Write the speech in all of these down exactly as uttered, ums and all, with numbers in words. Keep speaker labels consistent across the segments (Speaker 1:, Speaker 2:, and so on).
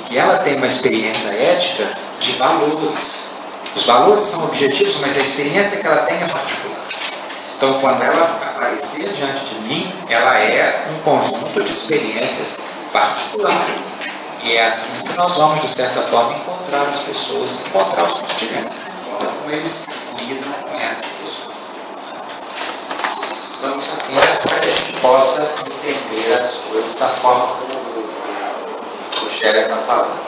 Speaker 1: que ela tem uma experiência ética de valores. Os valores são objetivos, mas a experiência que ela tem é particular. Então, quando ela aparecer diante de mim, ela é um conjunto de experiências particulares. E é assim que nós vamos, de certa forma, encontrar as pessoas, encontrar os continentes, como eles lidam com essas pessoas. Então, isso apenas para que a gente possa entender as coisas da forma como o Scherer está falando.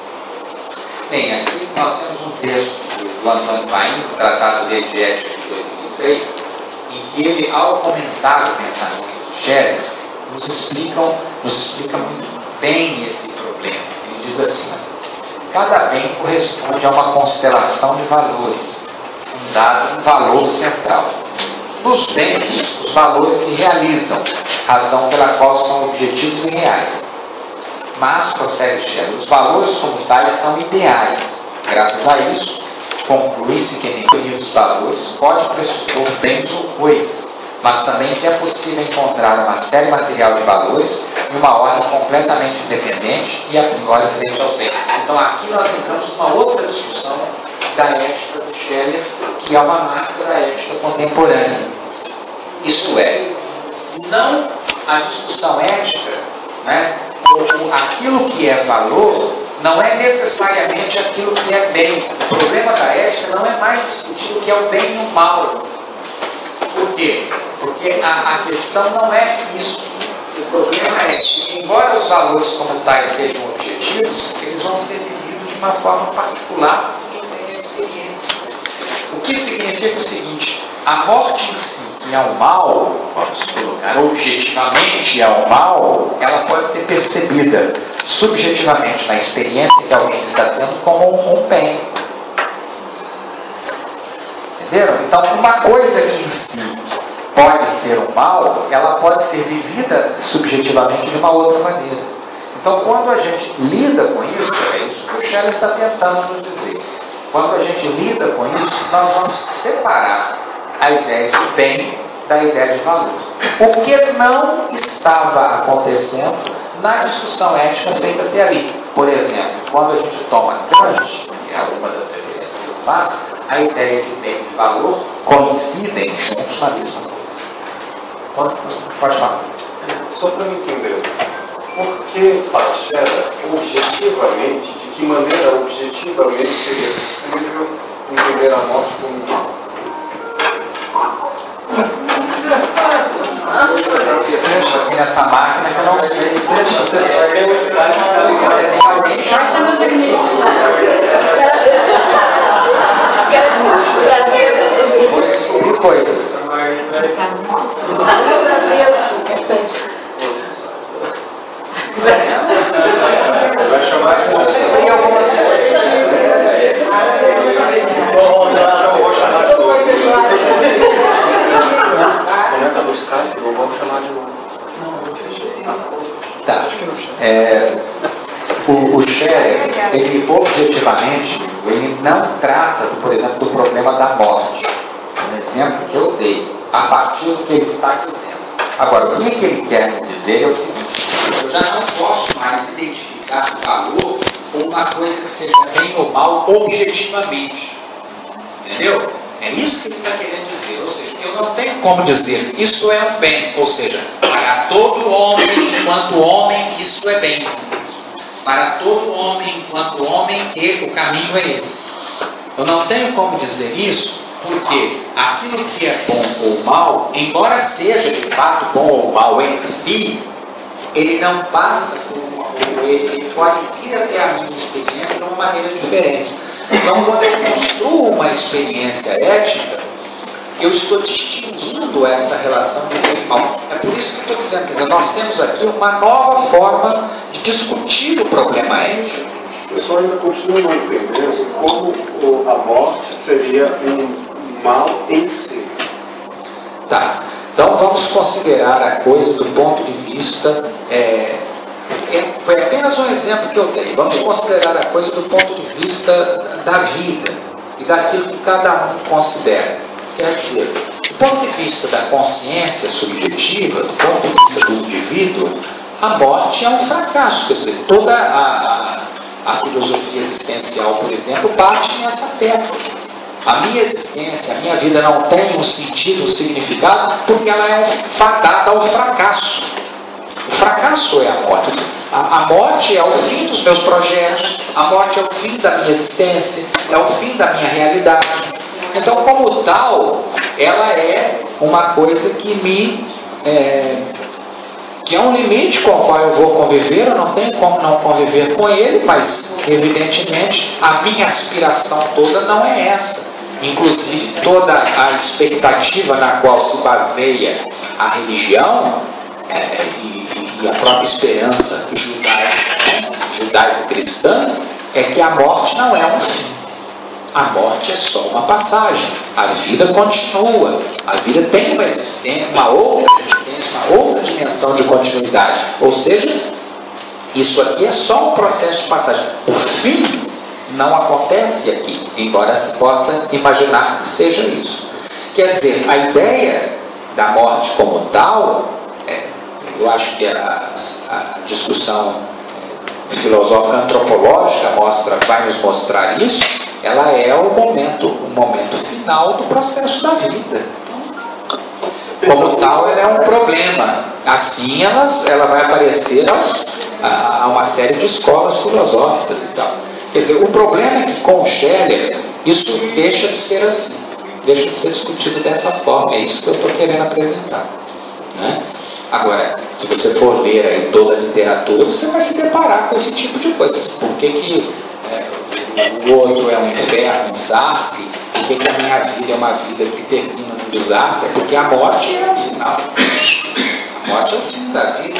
Speaker 1: Bem, aqui nós temos um texto do Antônio Paim, do Tratado de Ética de dois mil e três, em que ele, ao comentar o pensamento do Scherer, nos, explicam, nos explica muito bem esse problema. Ele diz assim: cada bem corresponde a uma constelação de valores, fundado em valor central. Nos bens, os valores se realizam, razão pela qual são objetivos e reais. Mas, prossegue Scherer, os valores como tais são ideais. Graças a isso, conclui-se que a maioria dos valores pode pressupor bens ou coisas, mas também que é possível encontrar uma série material de valores em uma ordem completamente independente e a priori frente aos bens. Então, aqui nós entramos numa outra discussão da ética do Scherer, que é uma marca da ética contemporânea. Isso é, não a discussão ética, né? Aquilo que é valor não é necessariamente aquilo que é bem. O problema da ética não é mais discutir o que é o bem e o mal. Por quê? Porque a, a questão não é isso. O problema é que, embora os valores como tais sejam objetivos, eles vão ser vividos de uma forma particular por quem tem a experiência. O que significa o seguinte: a morte em si, que é o mal, vamos colocar objetivamente é o mal, ela pode ser percebida subjetivamente na experiência que alguém está tendo como um, um bem. Entenderam? Então, uma coisa que em si pode ser um mal, ela pode ser vivida subjetivamente de uma outra maneira. Então, quando a gente lida com isso, é isso que o Scherer está tentando nos dizer. Quando a gente lida com isso, nós vamos separar a ideia de bem da ideia de valor. O que não estava acontecendo na discussão ética feita até ali. Por exemplo, quando a gente toma Kant, que é uma das referências que eu faço, a ideia de bem e de valor coincidem juntos na mesma coisa. Pode, pode falar.
Speaker 2: Só para eu entender, por que para Scherer, objetivamente, de que maneira objetivamente seria possível entender a morte como um mal?
Speaker 1: Deixa aqui nessa máquina que eu não sei. Deixa eu ter. Tem alguém que vou descobrir coisas.
Speaker 2: Vai chamar de você.
Speaker 1: Tem algumas coisas.
Speaker 2: Não vou chamar de novo. Comenta no Skype, não vamos chamar de novo.
Speaker 1: Tá. É, o, o Scherer, ele objetivamente, ele não trata, por exemplo, do problema da morte. Um exemplo que eu dei, a partir do que ele está dizendo. Agora, o que, que ele quer dizer é o seguinte: eu já não posso mais identificar o valor como uma coisa que seja bem ou mal objetivamente. Entendeu? É isso que ele está querendo dizer. Ou seja, eu não tenho como dizer isso é um bem. Ou seja, para todo homem, enquanto homem, isso é bem. Para todo homem, enquanto homem, o caminho é esse. Eu não tenho como dizer isso porque aquilo que é bom ou mal, embora seja de fato bom ou mal em si, ele não passa por, ele pode vir até a minha experiência de uma maneira diferente. Então, quando eu construo uma experiência ética, eu estou distinguindo essa relação de bem e mal. É por isso que eu estou dizendo, quer dizer, nós temos aqui uma nova forma de discutir o problema ético.
Speaker 2: Eu só ainda continuo não entendendo como a morte seria um mal em si.
Speaker 1: Tá, então vamos considerar a coisa do ponto de vista... É, é, foi apenas um exemplo que eu dei. Vamos considerar a coisa do ponto de vista da vida e daquilo que cada um considera. Quer dizer, do ponto de vista da consciência subjetiva, do ponto de vista do indivíduo, a morte é um fracasso. Quer dizer, toda a, a a filosofia existencial, por exemplo, bate nessa tecla. A minha existência, a minha vida não tem um sentido, um significado, porque ela é fadada ao fracasso. O fracasso é a morte. A, a morte é o fim dos meus projetos, a morte é o fim da minha existência, é o fim da minha realidade. Então, como tal, ela é uma coisa que me... É, que é um limite com o qual eu vou conviver, eu não tenho como não conviver com ele, mas, evidentemente, a minha aspiração toda não é essa. Inclusive, toda a expectativa na qual se baseia a religião é, e, e a própria esperança judaica, judaico-cristã é que a morte não é um fim. A morte é só uma passagem. A vida continua. A vida tem uma existência, uma outra existência, uma outra dimensão de continuidade. Ou seja, isso aqui é só um processo de passagem. O fim não acontece aqui, embora se possa imaginar que seja isso. Quer dizer, a ideia da morte como tal, é, eu acho que a, a discussão filosófica antropológica mostra, vai nos mostrar isso, ela é o momento, o momento final do processo da vida. Como tal, ela é um problema. Assim, ela, ela vai aparecer aos, a, a uma série de escolas filosóficas e tal. Quer dizer, o problema é que com o Scheller, isso deixa de ser assim, deixa de ser discutido dessa forma. É isso que eu estou querendo apresentar, né? Agora, se você for ler aí toda a literatura, você vai se deparar com esse tipo de coisa. Por que, que é, o outro é um inferno, um desastre? Por que, que a minha vida é uma vida que termina num desastre? É porque a morte é o final. A morte é o fim da vida.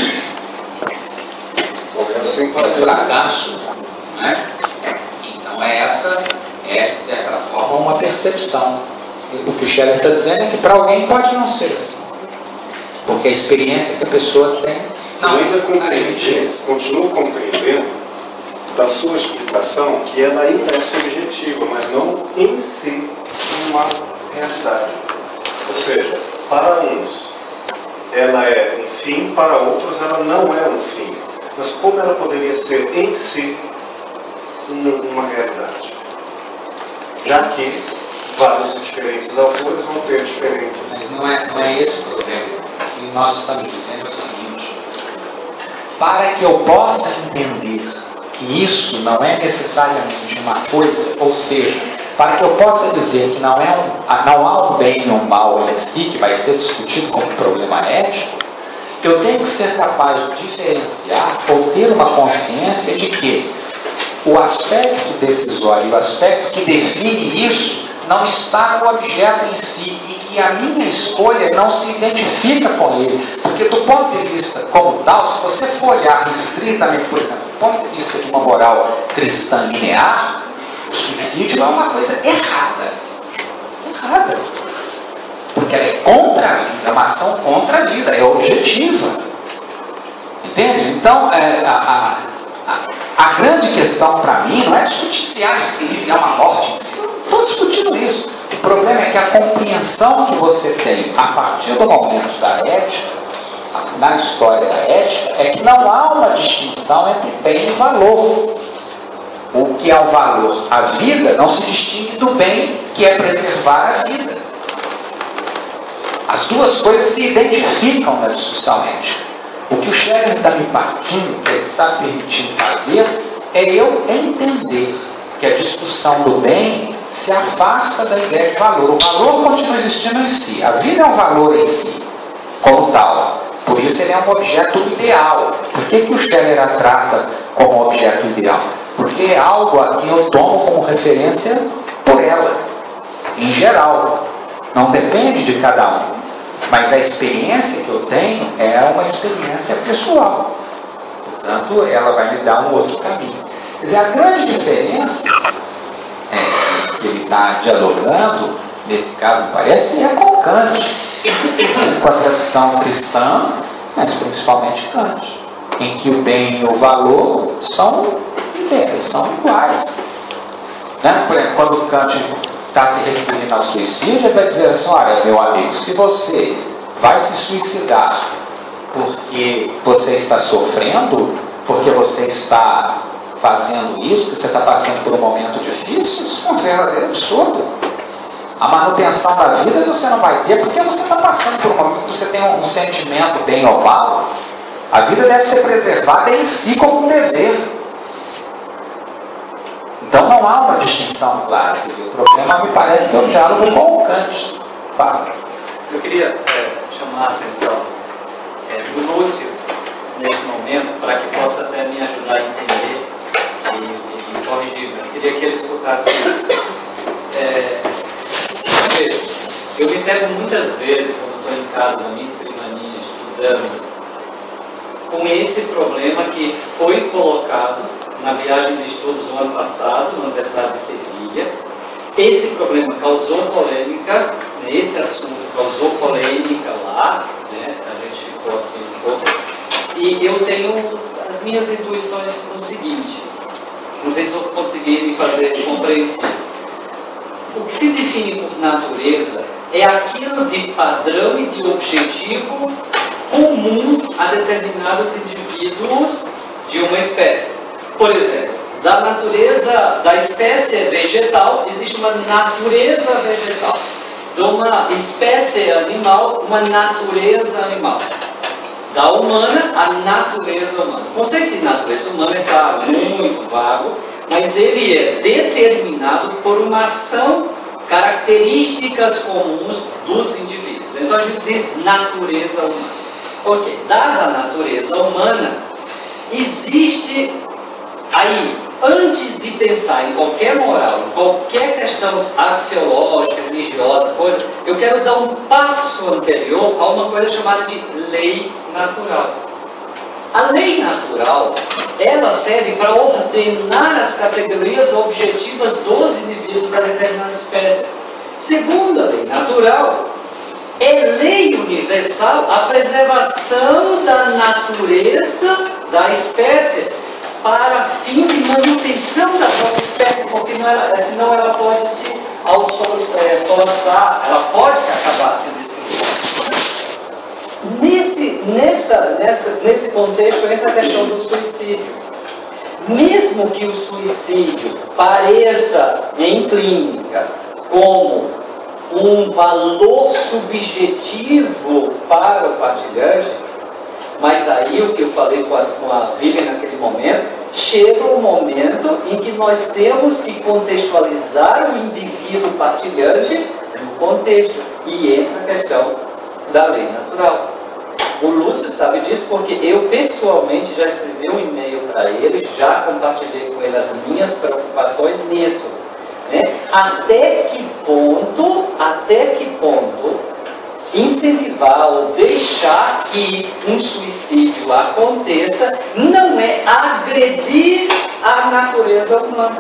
Speaker 1: É o fracasso, né? Então é essa, é, de certa forma, uma percepção. O que o Scheller está dizendo é que para alguém pode não ser assim. Porque a experiência que a pessoa tem...
Speaker 2: Não, eu ainda compreendi, continuo compreendendo da sua explicação que ela ainda é subjetiva, mas não em si uma realidade. Ou seja, para uns ela é um fim, para outros ela não é um fim. Mas como ela poderia ser em si uma realidade? Já que vários diferentes autores vão ter diferentes...
Speaker 1: Mas não é, não é esse o problema. O que nós estamos dizendo é o seguinte: para que eu possa entender que isso não é necessariamente uma coisa, ou seja, para que eu possa dizer que não, é um, não há um bem e um mal em si, que vai ser discutido como problema ético, eu tenho que ser capaz de diferenciar ou ter uma consciência de que o aspecto decisório, o aspecto que define isso, não está no objeto em si, e que a minha escolha não se identifica com ele. Porque do ponto de vista como tal, se você for olhar estritamente, por exemplo, do ponto de vista de uma moral cristã linear, o suicídio é uma coisa errada. Errada. Porque ela é contra a vida, é uma ação contra a vida, é objetiva. Entende? Então, é, a, a, a grande questão para mim não é discutir se há em si, se há uma morte em si. Estou discutindo isso. O problema é que a compreensão que você tem a partir do momento da ética, na história da ética, é que não há uma distinção entre bem e valor. O que é o valor? A vida não se distingue do bem, que é preservar a vida. As duas coisas se identificam na discussão ética. O que o Scheller está me partindo, que ele está permitindo fazer, é eu entender que a discussão do bem se afasta da ideia de valor. O valor continua existindo em si. A vida é um valor em si, como tal. Por isso ele é um objeto ideal. Por que, que o Scheller a trata como objeto ideal? Porque é algo a que eu tomo como referência por ela, em geral. Não depende de cada um. Mas a experiência que eu tenho é uma experiência pessoal. Portanto, ela vai me dar um outro caminho. Quer dizer, a grande diferença é, que ele está dialogando, nesse caso, parece, é com Kant, com a tradição cristã, mas principalmente Kant, em que o bem e o valor são ideias, são iguais. Né? Por exemplo, quando Kant está se referindo ao suicídio, ele vai dizer assim: olha, meu amigo, se você vai se suicidar porque você está sofrendo, porque você está fazendo isso, que você está passando por um momento difícil, isso é um verdadeiro absurdo. A manutenção da vida você não vai ter porque você está passando por um momento que você tem um, um sentimento bem ou mal. A vida deve ser preservada em si como um dever. Então não há uma distinção clara. Quer dizer, o problema me parece que é o diálogo com o Kant. Fala.
Speaker 3: Eu queria é, chamar a atenção é, do Lúcio nesse momento, para que possa até me ajudar a entender e, e me corrigir. Eu queria que ele escutasse isso. É, veja, eu me pego muitas vezes, quando estou em casa, na minha escrivaninha, estudando, com esse problema que foi colocado na viagem de estudos no ano passado, na Universidade de Sevilha. Esse problema causou polêmica, esse assunto causou polêmica lá, né? A gente ficou assim um pouco. E eu tenho as minhas intuições no seguinte, não sei se eu consegui me fazer compreensível. O que se define por natureza é aquilo de padrão e de objetivo comum a determinados indivíduos de uma espécie. Por exemplo, da natureza da espécie vegetal, existe uma natureza vegetal. De uma espécie animal, uma natureza animal. Da humana, a natureza humana. O conceito de natureza humana está muito vago, mas ele é determinado por uma ação, características comuns dos indivíduos. Então a gente diz natureza humana. Ok, dada a natureza humana, existe aí, antes de pensar em qualquer moral, em qualquer questão axiológica, religiosa, coisa, eu quero dar um passo anterior a uma coisa chamada de lei natural. A lei natural, ela serve para ordenar as categorias objetivas dos indivíduos da determinada espécie. Segundo a lei natural, é lei universal a preservação da natureza da espécie para fim de manutenção da nossa espécie, porque não ela, senão ela pode se autossolaçar, ela pode se acabar se destruir. Nesse, nessa, nessa, nesse contexto entra a questão do suicídio. Mesmo que o suicídio pareça em clínica como um valor subjetivo para o partilhante, mas aí o que eu falei com a, com a Vivian naquele momento, chega um momento em que nós temos que contextualizar o indivíduo partilhante no contexto, e entra a questão da lei natural. O Lúcio sabe disso porque eu pessoalmente já escrevi um e-mail para ele, já compartilhei com ele as minhas preocupações nisso. Né? Até que ponto, até que ponto incentivar ou deixar que um suicídio aconteça não é agredir a natureza humana.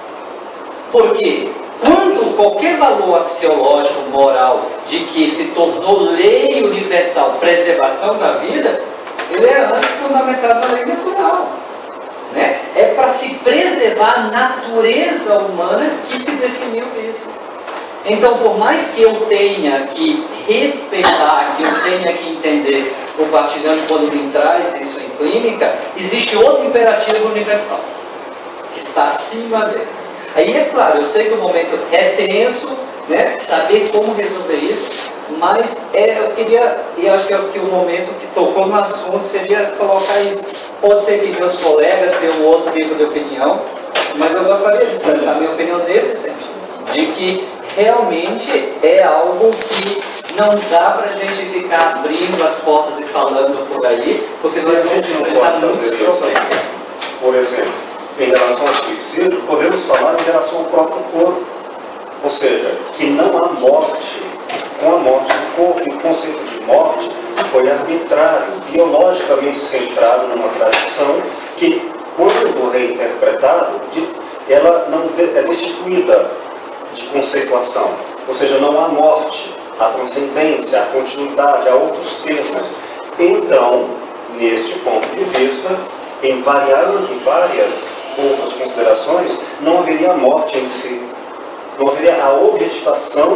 Speaker 3: Porque quando qualquer valor axiológico, moral, de que se tornou lei universal preservação da vida, ele é antes fundamentado na lei natural. Né? É para se preservar a natureza humana que se definiu isso. Então, por mais que eu tenha que respeitar, que eu tenha que entender o partilhante quando me traz isso em clínica, existe outro imperativo universal, que está acima dele. Aí é claro, eu sei que o momento é tenso, né, saber como resolver isso, mas é, eu queria, e acho que, é, que o momento que tocou no assunto seria colocar isso. Pode ser que meus colegas tenham um outro tipo de opinião, mas eu gostaria de expressar a minha opinião nesse sentido, de que realmente é algo que não dá para a gente ficar abrindo as portas e falando por aí, porque nós vamos enfrentar muitos problemas.
Speaker 2: Por exemplo, em relação ao suicídio, podemos falar em relação ao próprio corpo. Ou seja, que não há morte com a morte do corpo. E o conceito de morte foi arbitrário, biologicamente centrado numa tradição que, quando reinterpretado, ela não é destituída de conceituação. Ou seja, não há morte, há transcendência, há continuidade, há outros termos. Então, neste ponto de vista, em variadas e várias outras considerações, não haveria morte em si. Não haveria a objetivação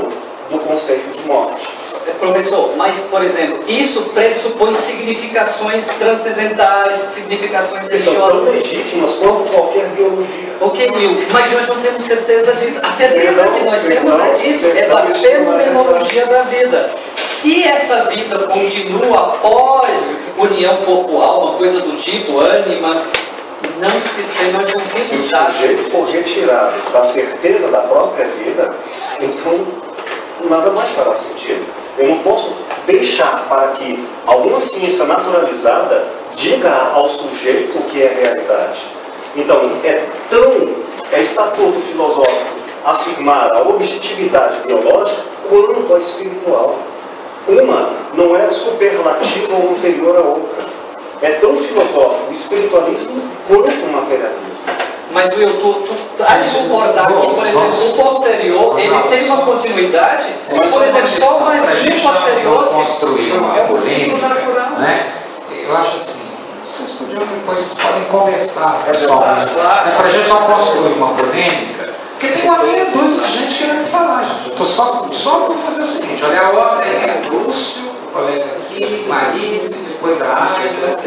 Speaker 2: do conceito de morte.
Speaker 3: Professor, mas, por exemplo, isso pressupõe significações transcendentais, significações
Speaker 2: Que são tão
Speaker 3: religiosas.
Speaker 2: legítimas quanto qualquer biologia.
Speaker 3: Ok, Will, mas nós não temos certeza disso. A certeza
Speaker 2: Perdão,
Speaker 3: que nós
Speaker 2: perdão,
Speaker 3: temos é disso, é
Speaker 2: perdão,
Speaker 3: da
Speaker 2: isso não é
Speaker 3: fenomenologia da vida. Se essa vida continua após união corpo-alma, coisa do tipo, ânima, não se tem, nós não
Speaker 2: Se
Speaker 3: temos
Speaker 2: o
Speaker 3: dados.
Speaker 2: sujeito for retirado da certeza da própria vida, então nada mais fará sentido. Eu não posso deixar para que alguma ciência naturalizada diga ao sujeito o que é realidade. Então, é tão é estatuto filosófico afirmar a objetividade biológica quanto a espiritual. Uma não é superlativa ou inferior à outra. É tão filosófico o espiritualismo quanto o materialismo.
Speaker 3: Mas, Will, tu, tu, tu há de concordar que, por exemplo, o posterior, ele tem uma continuidade, por exemplo, só uma linha posterior
Speaker 1: construir uma
Speaker 3: é um ciclo
Speaker 1: polêmica,
Speaker 3: natural.
Speaker 1: né? Eu acho assim, vocês podiam depois podem conversar, pessoal,
Speaker 3: Claro, claro.
Speaker 1: para a gente não construir uma polêmica, porque tem uma meia dúzia de gente querendo falar, gente. Eu estou só, só para fazer o seguinte, olha a ordem, é Lúcio, o colega aqui, Marice, depois a Aida,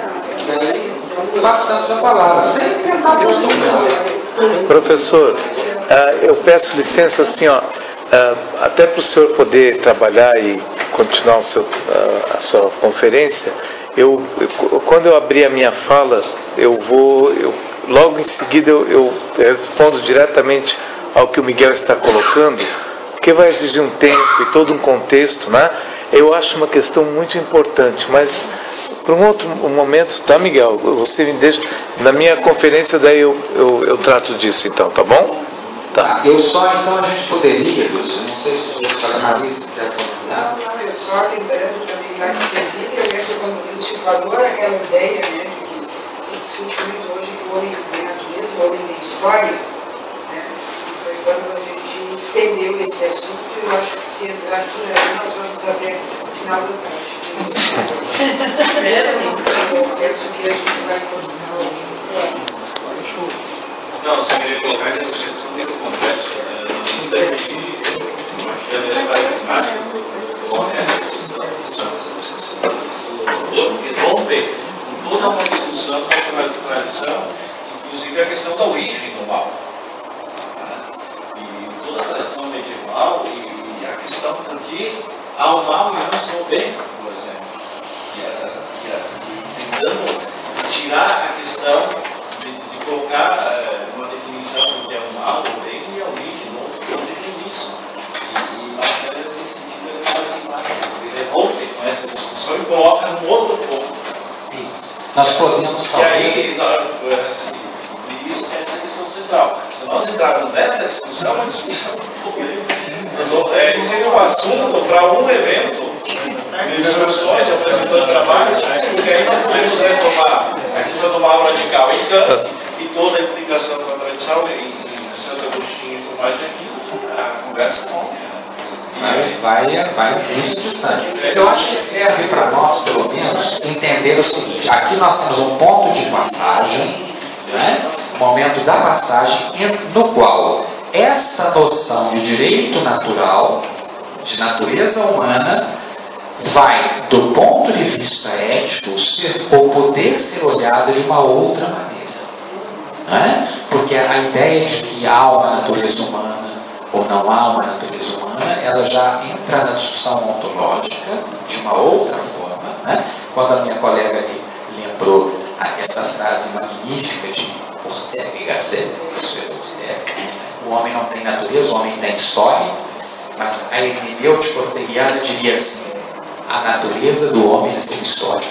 Speaker 1: e aí passamos a palavra, sem tentar perturbar.
Speaker 4: Professor, uh, eu peço licença assim, ó, uh, até para o senhor poder trabalhar e continuar o seu, uh, a sua conferência, eu, eu, quando eu abrir a minha fala, eu vou, eu, logo em seguida eu, eu respondo diretamente ao que o Miguel está colocando, porque vai exigir um tempo e todo um contexto, né? Eu acho uma questão muito importante, mas para um outro momento, tá, Miguel? Você me deixa. Na minha conferência, daí eu, eu, eu trato disso, então, tá bom? Tá.
Speaker 1: Eu só, então, a gente poderia, Lúcio, não sei se o senhor Marice quer comentar.
Speaker 5: Não, não, eu só lembrando também lá de Sevilha, eu lembro quando o Lúcio falou aquela ideia, né, de que se discute muito hoje que o homem tem natureza, o homem tem história, né, e foi quando a gente estendeu esse assunto, eu acho que se entrar por aí, nós vamos até o final do tarde. Eu penso que a gente vai continuar.
Speaker 6: Não, eu só queria colocar nessa questão do congresso, não deve ir, eu acho que ela vai ficar honesta, porque rompe com toda uma discussão contra a tradição, inclusive a questão da origem do mal. E toda a tradição medieval e a questão por que há o mal e não só o bem, por exemplo. E, e, e tentando tirar a questão de, de colocar uh, uma definição do que é o mal, o bem e a origem, não, não define isso. E, e acho que ela nesse sentido ele fala ele rompe com essa discussão e coloca num outro ponto.
Speaker 1: Isso. Nós podemos
Speaker 6: E
Speaker 1: talvez...
Speaker 6: aí, assim, isso é essa questão central. Se nós entrarmos nessa discussão, é uma discussão é, seria um assunto para um evento de discussões, apresentando trabalhos, porque aí nós podemos retomar a questão do mal radical em Kant e toda a implicação com a tradição em Santo Agostinho e tudo mais aqui, a conversa não.
Speaker 1: Vai, vai, vai muito distante. Eu acho que serve para nós, pelo menos, entender o seguinte: aqui nós temos um ponto de passagem, né? Um momento da passagem, no qual essa noção de direito natural, de natureza humana, vai, do ponto de vista ético, ser, ou poder ser olhada de uma outra maneira. Né? Porque a ideia de que há uma natureza humana ou não há uma natureza humana, ela já entra na discussão ontológica de uma outra forma. Né? Quando a minha colega ali lembrou essa frase magnífica de Ortega y Gasset, isso é Ortega, o homem não tem natureza, o homem tem história, mas a hermenêutica orteguiana diria assim: a natureza do homem é ser histórico.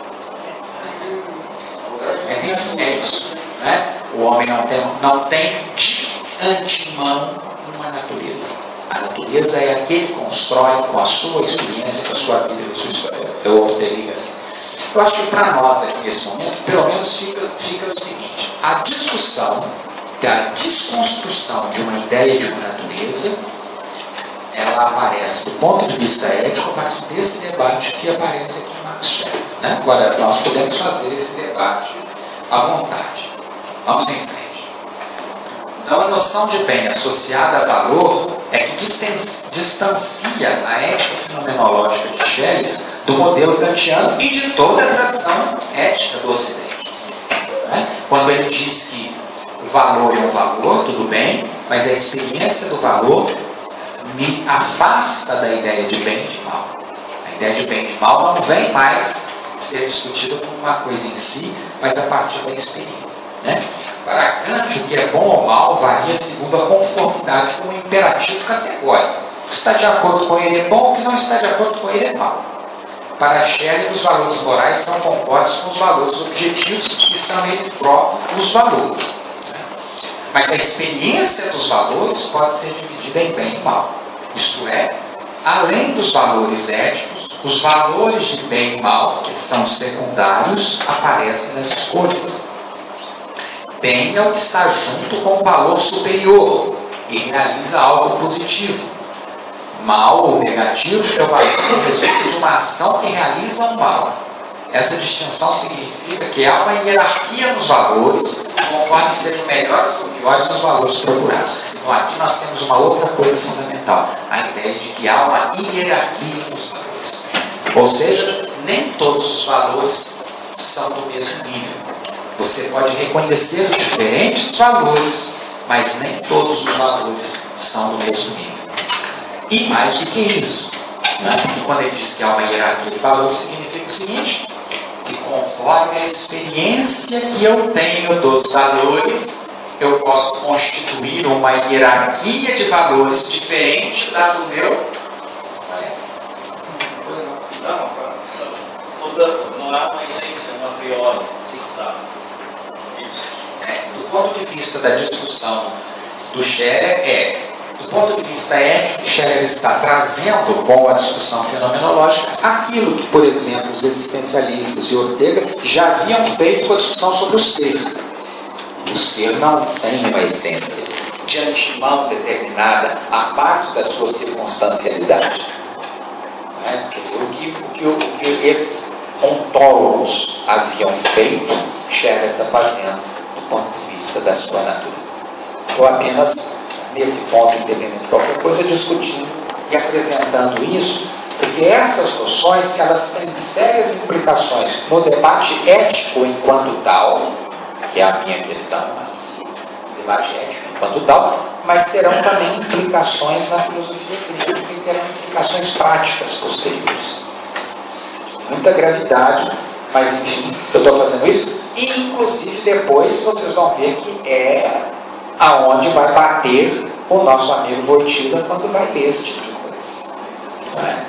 Speaker 1: É, é isso. Né? O homem não tem, não tem de antemão uma natureza. A natureza é a que ele constrói com a sua experiência, com a sua vida, com a sua história. É o Ortega y Gasset. Eu acho que para nós aqui nesse momento, pelo menos fica, fica o seguinte: a discussão da desconstrução de uma ideia de uma natureza, ela aparece do ponto de vista ético a partir desse debate que aparece aqui em Max Scheler. Né? Agora, nós podemos fazer esse debate à vontade. Vamos em frente. Então, a noção de bem associada a valor é que distan- distancia a ética fenomenológica de Schelling do modelo kantiano e de toda a tradição ética do Ocidente. Né? Quando ele diz que o valor é um valor, tudo bem, mas a experiência do valor me afasta da ideia de bem e de mal. A ideia de bem e de mal não vem mais ser discutida como uma coisa em si, mas a partir da experiência. Né? Para Kant, o que é bom ou mal varia segundo a conformidade com o imperativo categórico. O que está de acordo com ele é bom, o que não está de acordo com ele é mal. Para Schelling, os valores morais são concordes com os valores objetivos, que são eles próprios os valores. Mas a experiência dos valores pode ser dividida em bem e mal. Isto é, além dos valores éticos, os valores de bem e mal, que são secundários, aparecem nas escolhas. Bem é o que está junto com o valor superior e realiza algo positivo. Mal ou negativo é o valor que resulta de uma ação que realiza um mal. Essa distinção significa que há uma hierarquia nos valores, conforme sejam melhores ou piores os valores procurados. Então aqui nós temos uma outra coisa fundamental, a ideia de que há uma hierarquia nos valores. Ou seja, nem todos os valores são do mesmo nível. Você pode reconhecer diferentes valores, mas nem todos os valores são do mesmo nível. E mais do que isso, né? Porque quando ele diz que há uma hierarquia de valores, significa o seguinte, que conforme a experiência que eu tenho dos valores, eu posso constituir uma hierarquia de valores diferente da do meu.
Speaker 6: Não, toda, não há uma essência, uma priori. Tá. Isso.
Speaker 1: É, do ponto de vista da discussão do Scherer, é, do ponto de vista ético, Scherer está trazendo com a discussão fenomenológica aquilo que, por exemplo, os existencialistas e Ortega já haviam feito com a discussão sobre o ser. O ser não tem uma essência de antemão determinada a parte da sua circunstancialidade. É? Quer dizer, o que, o que, o que esses ontólogos haviam feito, Scherer está fazendo do ponto de vista da sua natureza. Estou apenas nesse ponto, independente de qualquer coisa, discutindo e apresentando isso, porque essas noções que elas têm sérias implicações no debate ético enquanto tal, que é a minha questão, debate ético enquanto tal, mas terão também implicações na filosofia crítica e terão implicações práticas posteriores. Muita gravidade, mas enfim, eu estou fazendo isso, e inclusive depois vocês vão ver que é aonde vai bater o nosso amigo Wojtyla quando vai ler esse tipo de coisa. Não é?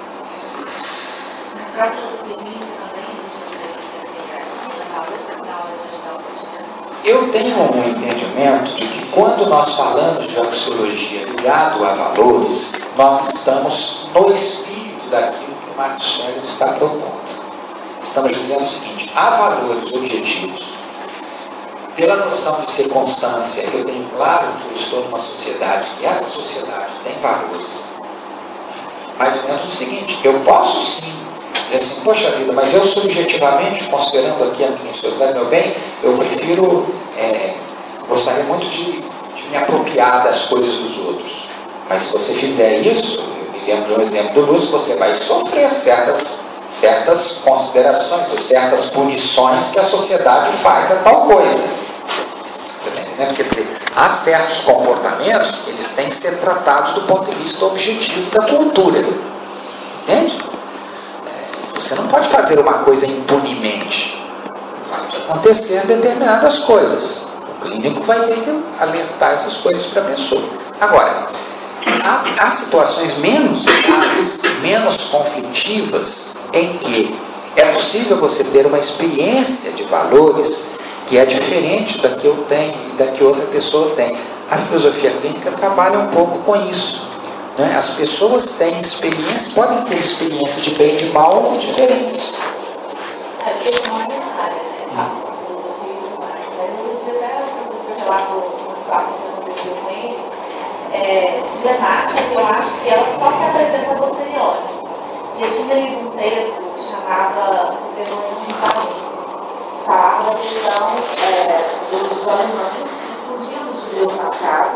Speaker 1: Eu tenho um entendimento de que quando nós falamos de axiologia ligado a valores, nós estamos no espírito daquilo que o Max Scherer está propondo. Estamos dizendo o seguinte, há valores objetivos. Pela noção de circunstância, eu tenho claro que eu estou numa sociedade, e essa sociedade tem valores. Mais ou menos o seguinte, eu posso sim dizer assim, poxa vida, mas eu subjetivamente, considerando aqui a minha sociedade, meu bem, eu prefiro, é, gostaria muito de, de me apropriar das coisas dos outros. Mas se você fizer isso, eu me lembro de um exemplo do Lúcio, você vai sofrer certas, certas considerações, ou certas punições que a sociedade faz a tal coisa. Você está entendendo? Quer dizer, há certos comportamentos, eles têm que ser tratados do ponto de vista objetivo da cultura. Entende? Você não pode fazer uma coisa impunemente. Vai acontecer determinadas coisas. O clínico vai ter que alertar essas coisas para a pessoa. Agora, há, há situações menos graves, menos conflitivas, em que é possível você ter uma experiência de valores que é diferente da que eu tenho e da que outra pessoa tem. A filosofia clínica trabalha um pouco com isso. Né? As pessoas têm experiências, podem ter experiências de bem e de mal diferentes.
Speaker 7: É, porque não é necessário, né? A filosofia humana. Eu tinha até lá no papo que eu com ele, é, de Lenácia, que eu acho que ela só se apresenta a posteriori. E eu tinha lido um texto que chamava O Fenômeno de Paris. Falava da questão é, dos alemães explodindo de Deus na casa,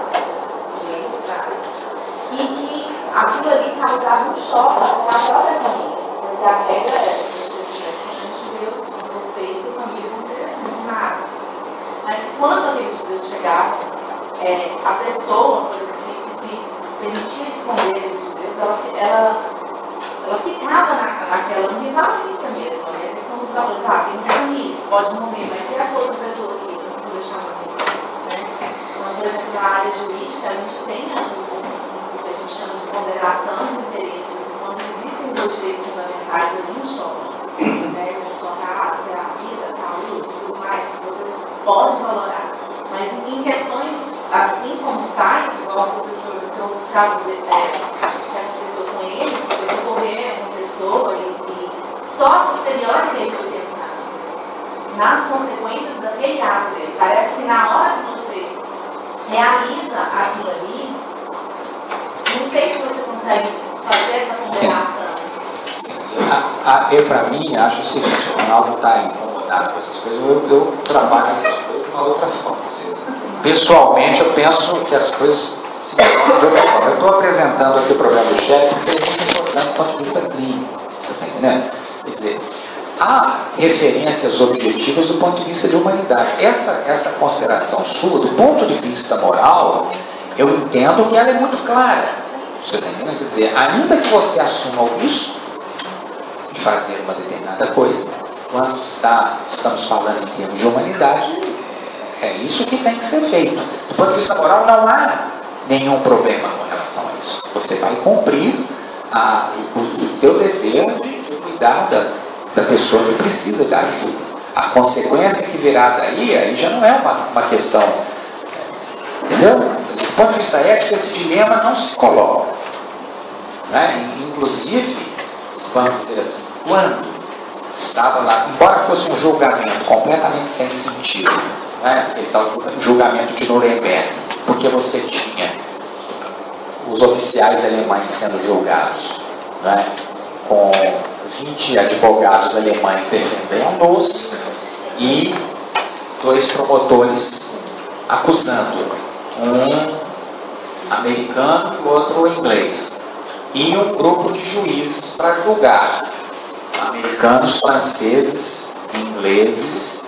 Speaker 7: e que aquilo ali causava um choque na própria família, porque a regra é, se você estiver diante de Deus, você e sua família vão ser nada. Mas quando aqueles Deus chegavam, é, a pessoa, por exemplo, que se permitia esconder eles de Deus, ela, ela, ela ficava na, naquela ambivalência mesmo, né? Como o Paulo tá, tem família, pode morrer, mas e as outras pessoas que não vão deixar morrer? Né? Então, por exemplo, na área jurídica, a gente tem o que a gente chama de ponderação de interesses, quando existem os direitos fundamentais ali em choque, né? Como a vida, a saúde, tudo mais, você pode valorar. Mas em questões assim como tais, igual o professor que eu estava é, que aconteceu com ele, ele socorrer uma pessoa e, e só a posteriori ele foi pensar nas consequências daquele ato dele. Parece que na hora que você realiza aquilo ali, não sei se você consegue fazer essa ponderação.
Speaker 1: Eu, para mim, acho o seguinte: o Ronaldo está incomodado com essas coisas, eu, eu trabalho essas coisas de uma outra forma. Pessoalmente, eu penso que as coisas se de outra forma. Eu estou apresentando aqui o problema do chefe porque é muito importante do ponto de vista clínico. Você está entendendo? Quer dizer, há referências objetivas do ponto de vista de humanidade. Essa, essa consideração sua, do ponto de vista moral, eu entendo que ela é muito clara. Você está entendendo? Quer dizer, ainda que você assuma o risco de fazer uma determinada coisa, quando está, estamos falando em termos de humanidade, é isso que tem que ser feito. Do ponto de vista moral, não há nenhum problema com relação a isso. Você vai cumprir a, o, o teu dever de, de cuidar da, da pessoa que precisa da ajuda. A consequência que virá daí, aí já não é uma, uma questão. Entendeu? Mas, do ponto de vista ético, esse dilema não se coloca. Né? Inclusive, vamos dizer assim, quando estava lá, embora fosse um julgamento completamente sem sentido, né? Ele estava julgamento de Nuremberg, porque você tinha os oficiais alemães sendo julgados, né? Com vinte advogados alemães defendendo-os e dois promotores acusando, um americano e o outro inglês, e um grupo de juízes para julgar americanos, franceses, ingleses,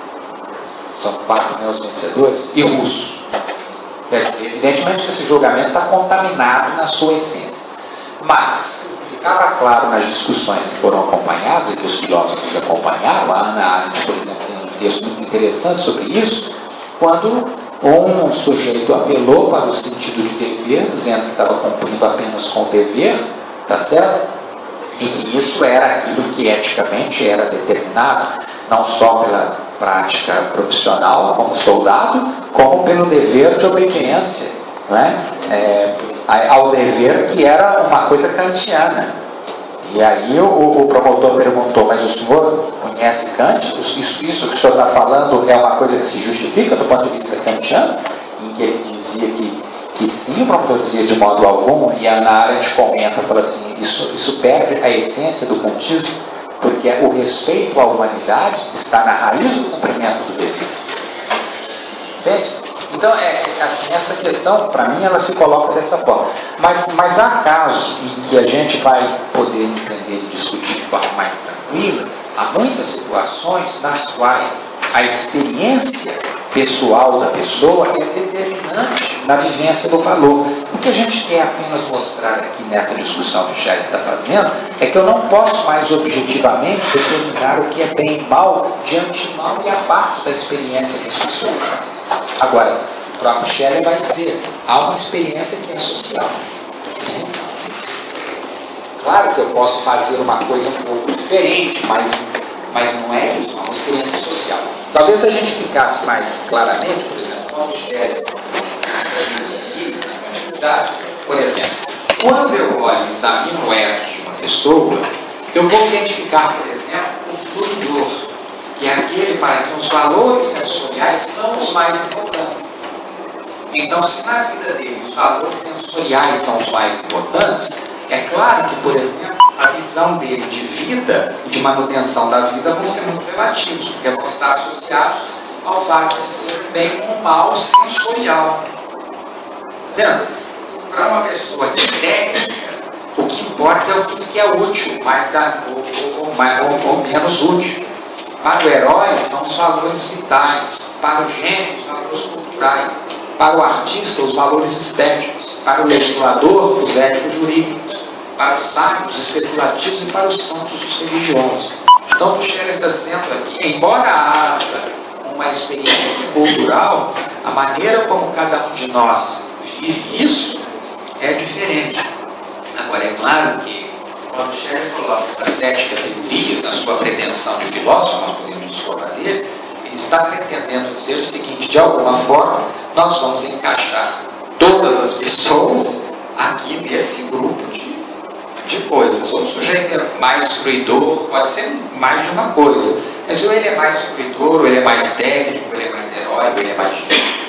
Speaker 1: são quatro meus vencedores, e russos. Evidentemente que esse julgamento está contaminado na sua essência. Mas ficava claro nas discussões que foram acompanhadas, e que os filósofos acompanharam, a Ana Arendt, por exemplo, tem um texto muito interessante sobre isso, quando um sujeito apelou para o sentido de dever, dizendo que estava cumprindo apenas com o dever, tá certo? E que isso era aquilo que eticamente era determinado, não só pela prática profissional como soldado, como pelo dever de obediência, né? É, ao dever que era uma coisa kantiana. E aí o, o promotor perguntou, mas o senhor conhece Kant? Isso, isso que o senhor está falando é uma coisa que se justifica do ponto de vista kantiano? Em que ele dizia que, que sim, o promotor dizia de modo algum, e a Ana Arendt comenta, fala assim, isso, isso perde a essência do kantismo, porque o respeito à humanidade está na raiz do cumprimento do dever. Entende? Então, é, assim, essa questão, para mim, ela se coloca dessa forma. Mas, mas há casos em que a gente vai poder entender e discutir de forma mais tranquila, há muitas situações nas quais a experiência pessoal da pessoa é determinante na vivência do valor. O que a gente quer apenas mostrar aqui nessa discussão que o Shelley está fazendo é que eu não posso mais objetivamente determinar o que é bem e mal de antemão e a parte da experiência que as pessoas têm. Agora, o próprio Shelley vai dizer, há uma experiência que é social. Claro que eu posso fazer uma coisa um pouco diferente, mas, mas não é isso, é uma experiência social. Talvez a gente ficasse mais claramente, por exemplo, quando o Shelley diz aqui, por exemplo, quando eu olho e examino o ego de uma pessoa, eu vou identificar, por exemplo, o fluidor, que é aquele para que os valores sensoriais são os mais importantes. Então, se na vida dele os valores sensoriais são os mais importantes, é claro que, por exemplo, a visão dele de vida e de manutenção da vida vão ser muito relativos, porque vão estar associados ao fato de ser um bem ou um mal sensorial. Vendo? Para uma pessoa de técnica, o que importa é o que é útil, mais da, ou, ou, mais, ou, ou menos útil. Para o herói, são os valores vitais. Para o gênio, os valores culturais. Para o artista, os valores estéticos. Para o legislador, os éticos jurídicos. Para os sábios, os especulativos. E para os santos, os religiosos. Então, o Scherer está dizendo aqui, embora haja uma experiência cultural, a maneira como cada um de nós vive isso é diferente. Agora, é claro que quando Scherer coloca essas sete categorias na sua pretensão de filósofo, nós podemos discordar dele, ele está pretendendo dizer o seguinte: de alguma forma, nós vamos encaixar todas as pessoas aqui nesse grupo de, de coisas. O sujeito é mais fruidor, pode ser mais de uma coisa, mas ou ele é mais fruidor, ou ele é mais técnico, ou ele é mais herói, ou ele é mais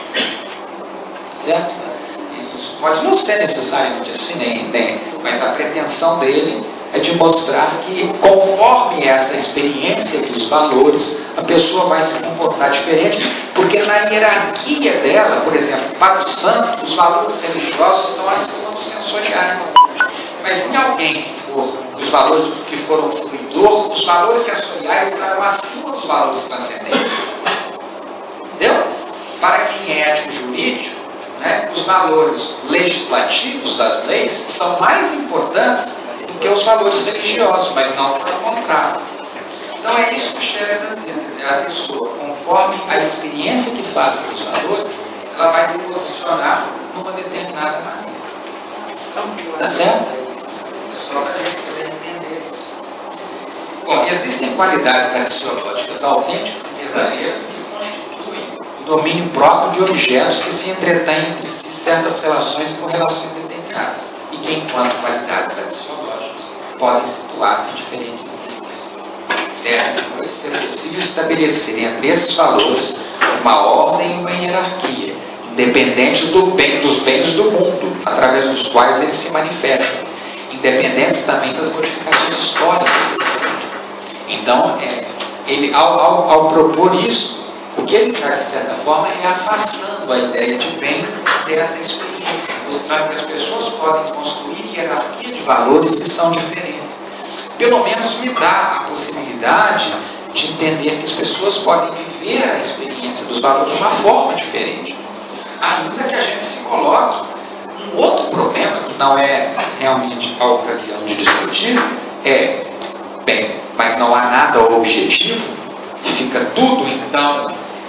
Speaker 1: certo? Isso pode não ser necessariamente assim, nem, nem, mas a pretensão dele é de mostrar que, conforme essa experiência dos valores, a pessoa vai se comportar diferente, porque na hierarquia dela, por exemplo, para o santo, os valores religiosos estão acima dos sensoriais. Mas em alguém que for, os valores que foram fruidor, os valores sensoriais estarão acima dos valores transcendentes. Entendeu? Para quem é ético jurídico, né, os valores legislativos das leis são mais importantes do que os valores religiosos, mas não pelo contrário. Então é isso que o Scherer está dizendo. Quer dizer, a pessoa, conforme a experiência que faz com os valores, ela vai se posicionar numa determinada maneira. Tá certo? Só para a gente poder entender isso. Bom, existem qualidades axiológicas autênticas e verdadeiras que constituem o domínio próprio de objetos que se entretêm entre si certas relações por relações determinadas e que, enquanto qualidades axiológicas, podem situar-se em diferentes níveis. Deve, pois, ser possível estabelecer entre esses valores uma ordem e uma hierarquia, independentes do bem, dos bens do mundo, através dos quais eles se manifestam, independentes também das modificações históricas. Então, é, ele, ao, ao, ao propor isso, o que ele traz, de certa forma, é afastando a ideia de bem dessa experiência, mostrando que as pessoas podem construir hierarquia de valores que são diferentes. Pelo menos me dá a possibilidade de entender que as pessoas podem viver a experiência dos valores de uma forma diferente, ainda que a gente se coloque. Um outro problema, que não é realmente a ocasião de discutir, é, bem, mas não há nada objetivo, fica tudo, então,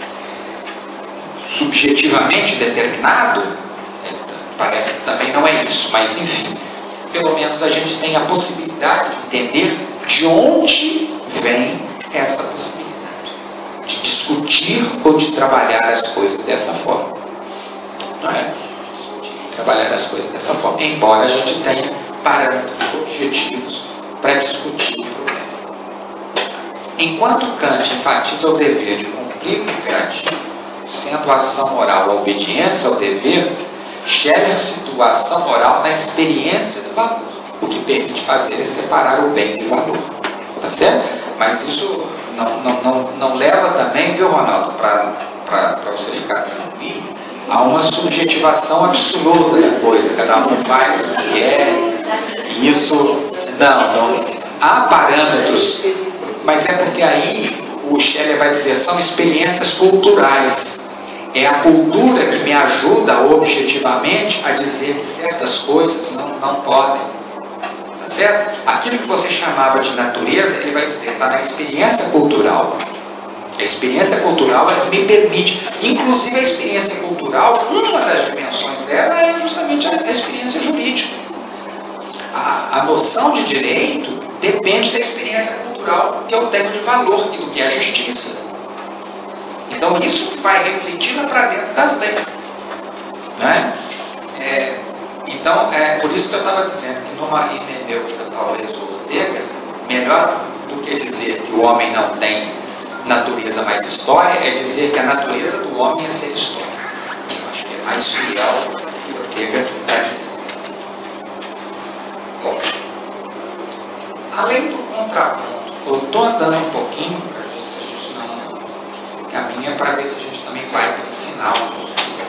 Speaker 1: subjetivamente determinado? É, parece que também não é isso, mas enfim, pelo menos a gente tem a possibilidade de entender de onde vem essa possibilidade de discutir ou de trabalhar as coisas dessa forma. Não é? Trabalhar as coisas dessa forma, embora a gente tenha parâmetros objetivos para discutir o problema. Enquanto Kant enfatiza o dever de cumprir o imperativo, sendo a ação moral a obediência ao dever, Scherer situa a ação moral na experiência do valor, o que permite fazer é separar o bem do valor. Tá certo? Mas isso não, não, não, não leva também, viu, Ronaldo, para você ficar tranquilo, há uma subjetivação absoluta da coisa, cada um faz o que é, isso, não, não, há parâmetros, mas é porque aí o Scherer vai dizer, são experiências culturais, é a cultura que me ajuda objetivamente a dizer que certas coisas não, não podem, tá certo? Aquilo que você chamava de natureza, ele vai dizer, está na experiência cultural. A experiência cultural é que me permite, inclusive a experiência cultural, uma das dimensões dela é justamente a experiência jurídica. A, a noção de direito depende da experiência cultural que eu tenho de valor e do que é justiça. Então isso vai refletindo para dentro das leis. Né? É, então, é por isso que eu estava dizendo que numa hermenêutica talvez ortega, melhor do que dizer que o homem não tem natureza mais história, é dizer que a natureza do homem é ser história. Eu acho que é mais fiel que Ortega está dizendo. Bom, além do contraponto, eu estou andando um pouquinho para ver se a gente não caminha para ver se a gente também vai para o final do discurso.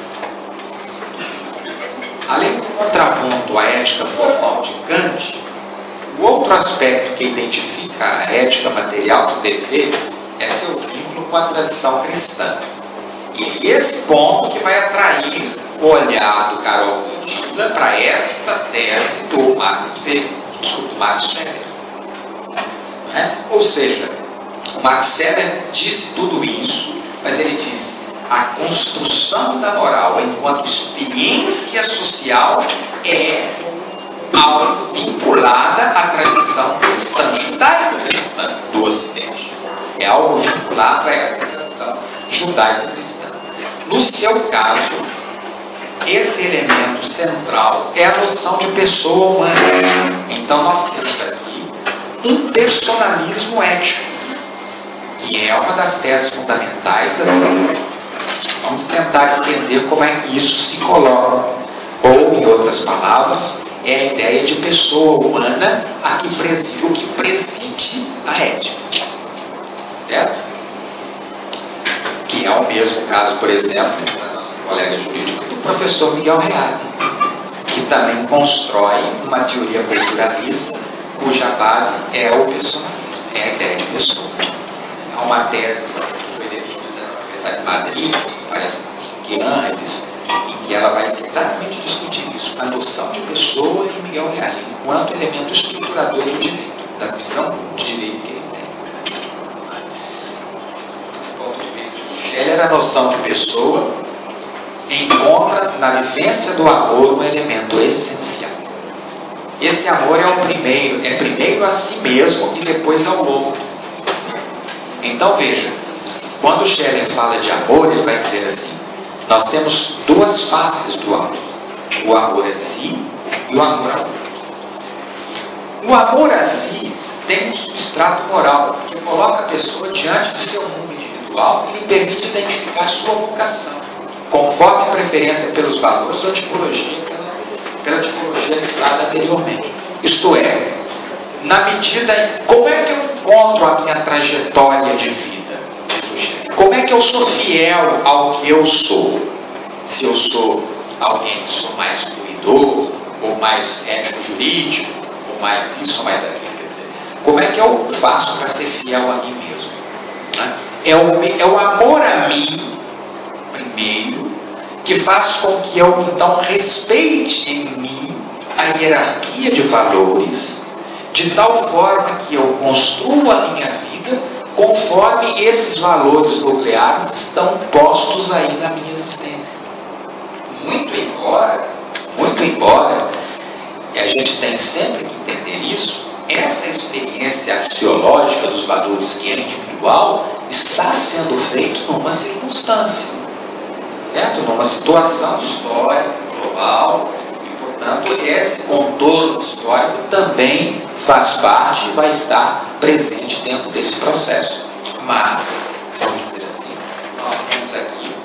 Speaker 1: Além do contraponto à ética formal de Kant, o outro aspecto que identifica a ética material dos deveres é seu vínculo com a tradição cristã. E esse ponto que vai atrair o olhar do Carol Gandila para esta tese do Max Weber, do Max Scheler. Né? Ou seja, o Max Scheler disse tudo isso, mas ele disse a construção da moral enquanto experiência social é algo vinculada à tradição cristã, judaico-cristã do Ocidente. É algo vinculado a essa tradição judaico-cristã. No seu caso, esse elemento central é a noção de pessoa humana. Então nós temos aqui um personalismo ético, que é uma das teses fundamentais da teologia. Vamos tentar entender como é que isso se coloca. Ou, em outras palavras, é a ideia de pessoa humana a que preside, o que preside a ética. Certo? Que é o mesmo caso, por exemplo, da nossa colega jurídica, do professor Miguel Reale, que também constrói uma teoria culturalista cuja base é o personalismo, é a ideia de pessoa. Há uma tese que foi definida na Universidade de Madrid, parece que antes, em que ela vai exatamente discutir isso, a noção de pessoa de Miguel Reale, enquanto elemento estruturador do direito, da visão de direito que ele tem. Scheler, a noção de pessoa encontra na vivência do amor um elemento essencial. Esse amor é o primeiro, é primeiro a si mesmo e depois ao outro. Então veja, quando Scheler fala de amor, ele vai dizer assim: nós temos duas faces do amor, o amor a si e o amor ao outro. O amor a si tem um substrato moral, que coloca a pessoa diante do seu mundo individual e lhe permite identificar sua vocação, conforme a preferência pelos valores ou tipologia, pela, pela tipologia listada anteriormente. Isto é, na medida em como é que eu encontro a minha trajetória de vida, como é que eu sou fiel ao que eu sou. Se eu sou alguém que sou mais cuidadoso, ou mais ético-jurídico, ou mais isso, ou mais aquilo. Quer dizer, como é que eu faço para ser fiel a mim mesmo? Né? É, o, é o amor a mim, primeiro, que faz com que eu, então, respeite em mim a hierarquia de valores, de tal forma que eu construo a minha vida conforme esses valores nucleares estão postos aí na minha existência. Muito embora, muito embora, e a gente tem sempre que entender isso, essa experiência axiológica dos valores que é individual está sendo feita numa circunstância, certo? Numa situação histórica, global, e, portanto, esse contorno histórico também faz parte e vai estar presente dentro desse processo. Mas, vamos dizer assim, nós temos aqui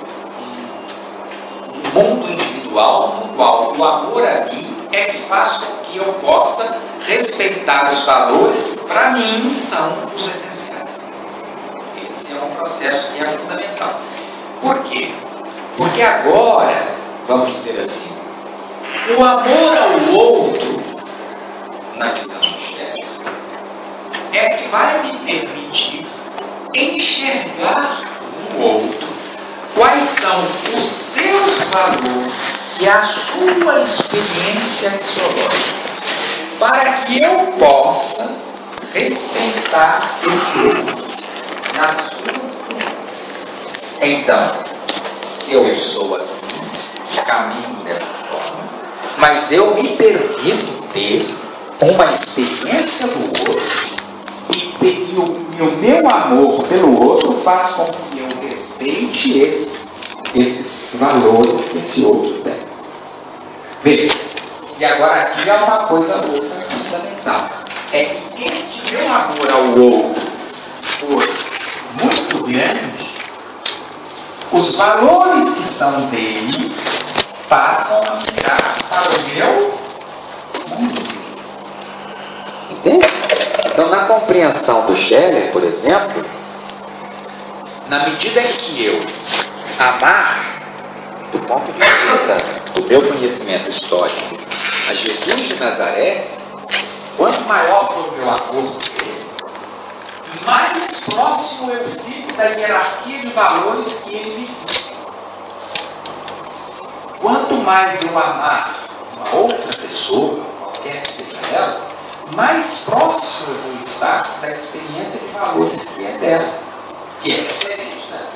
Speaker 1: um mundo individual no qual o amor a mim é que faz com que eu possa respeitar os valores que, para mim, são os essenciais. Esse é um processo que é fundamental. Por quê? Porque agora, vamos dizer assim, o amor ao outro, na visão do Scheler, é que vai me permitir enxergar no outro quais são os seus valores e a sua experiência axiológica, para que eu possa respeitar esse outro nas suas experiências. Então, eu sou assim, caminho dessa forma, mas eu me permito ter uma experiência do outro e, e o, o meu amor pelo outro faz com que eu respeite esses, esses valores que esse outro tem. Veja, e agora aqui é uma coisa outra fundamental. É que este meu amor ao outro for muito grande, os valores que são dele passam a ficar para o meu mundo. Entende? Então, na compreensão do Scheler, por exemplo, na medida em que eu amar, do ponto de vista do meu conhecimento histórico, a Jesus de Nazaré, quanto maior for o meu amor por ele, mais próximo eu fico da hierarquia de valores que ele me disse. Quanto mais eu amar uma outra pessoa, qualquer que seja ela, mais próximo eu vou estar da experiência de valores que é dela, que é diferente dela.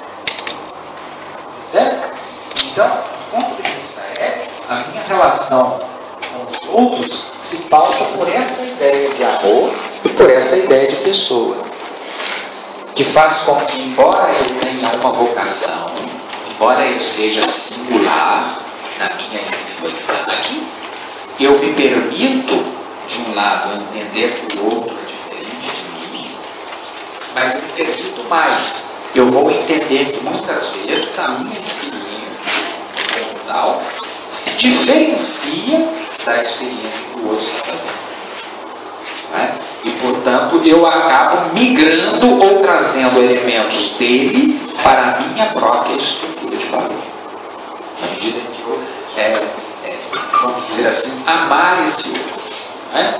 Speaker 1: Certo? Então, do ponto de vista ético, a minha relação com os outros se pauta por essa ideia de amor e por essa ideia de pessoa, que faz com que, embora eu tenha uma vocação, embora eu seja singular na minha individualidade, eu me permito, de um lado, entender que o outro é diferente de mim, mas eu me permito mais. Eu vou entender que muitas vezes a minha experiência como tal se diferencia da experiência que o outro está fazendo. Né? E, portanto, eu acabo migrando ou trazendo elementos dele para a minha própria estrutura de valor. Na medida em que eu, é, é, vamos dizer assim, amar esse outro. Né?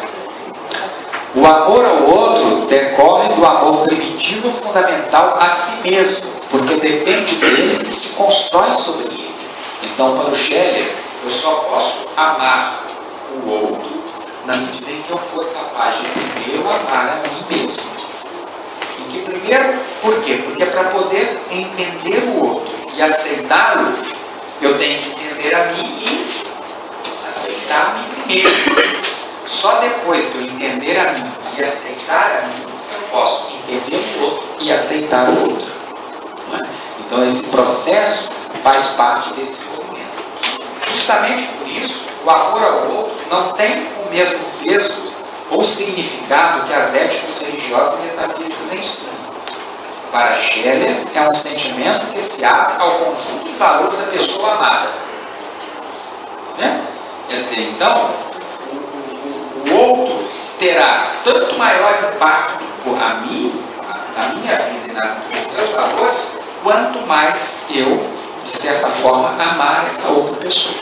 Speaker 1: O amor ao outro decorre do amor primitivo fundamental a si mesmo, porque depende dele e se constrói sobre ele. Então, para o Scheller, eu só posso amar o outro na medida em que eu for capaz de primeiro amar a mim mesmo. E que primeiro, por quê? Porque para poder entender o outro e aceitá-lo, eu tenho que entender a mim e aceitar a mim primeiro. Só depois que eu entender a mim e aceitar a mim, eu posso entender o outro e aceitar o outro. Não é? Então, esse processo faz parte desse movimento. Justamente por isso, o amor ao outro não tem o mesmo peso ou significado que as éticas religiosas e metafísicas ensinam. Para Scheller, é um sentimento que se abre ao conjunto de valores da pessoa amada. Né? Quer dizer, então, o outro terá tanto maior impacto a mim, na minha vida e nos meus valores, quanto mais eu, de certa forma, amar essa outra pessoa.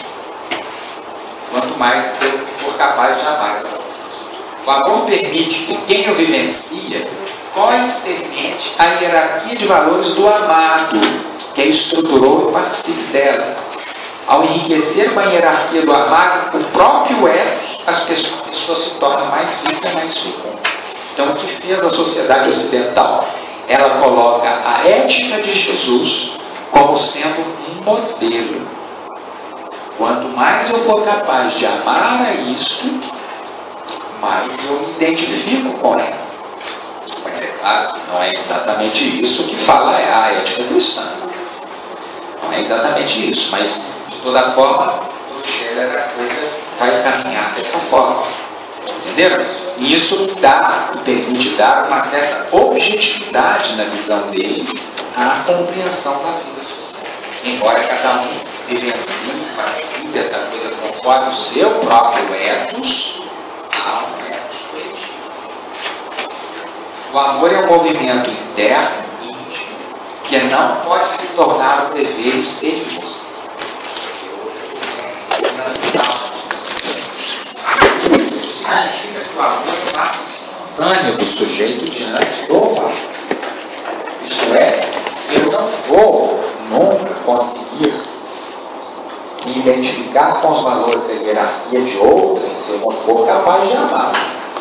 Speaker 1: Quanto mais eu for capaz de amar essa outra pessoa. O amor permite que quem o vivencia co-experimente a hierarquia de valores do amado, que estruturou e participe dela. Ao enriquecer com a hierarquia do amado, o próprio ethos, as pessoas, a pessoa se torna mais rica e mais fecunda. Então, o que fez a sociedade ocidental? Ela coloca a ética de Jesus como sendo um modelo. Quanto mais eu for capaz de amar a isto, mais eu me identifico com ela. Mas é claro que não é exatamente isso que fala a ética cristã. Não é exatamente isso, mas de toda forma, o Scheller a coisa vai caminhar dessa forma. Entenderam? E isso dá, permite dar uma certa objetividade na visão dele à compreensão da vida social. Embora cada um vivencie, participe essa coisa conforme o seu próprio ethos, há um ethos coletivo. O amor é um movimento interno, íntimo, que não pode se tornar um dever exterior. Isso significa que o amor é um ato espontâneo do sujeito diante do valor. Isto é, eu não vou nunca conseguir me identificar com os valores da hierarquia de outrem se eu não for capaz de amar.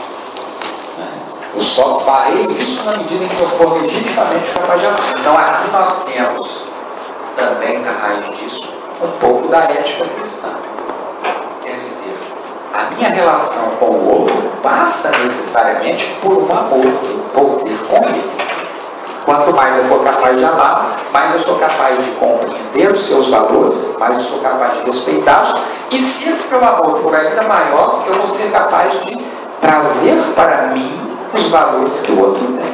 Speaker 1: Eu só farei isso na medida em que eu for legitimamente capaz de amar. Então aqui nós temos também na raiz disso um pouco da ética cristã. Quer dizer, a minha relação com o outro passa necessariamente por um amor que eu vou ter com ele. Quanto mais eu for capaz de amar, mais eu sou capaz de compreender os seus valores, mais eu sou capaz de respeitá-los. E se esse meu amor for ainda maior, eu vou ser capaz de trazer para mim os valores que o outro tem.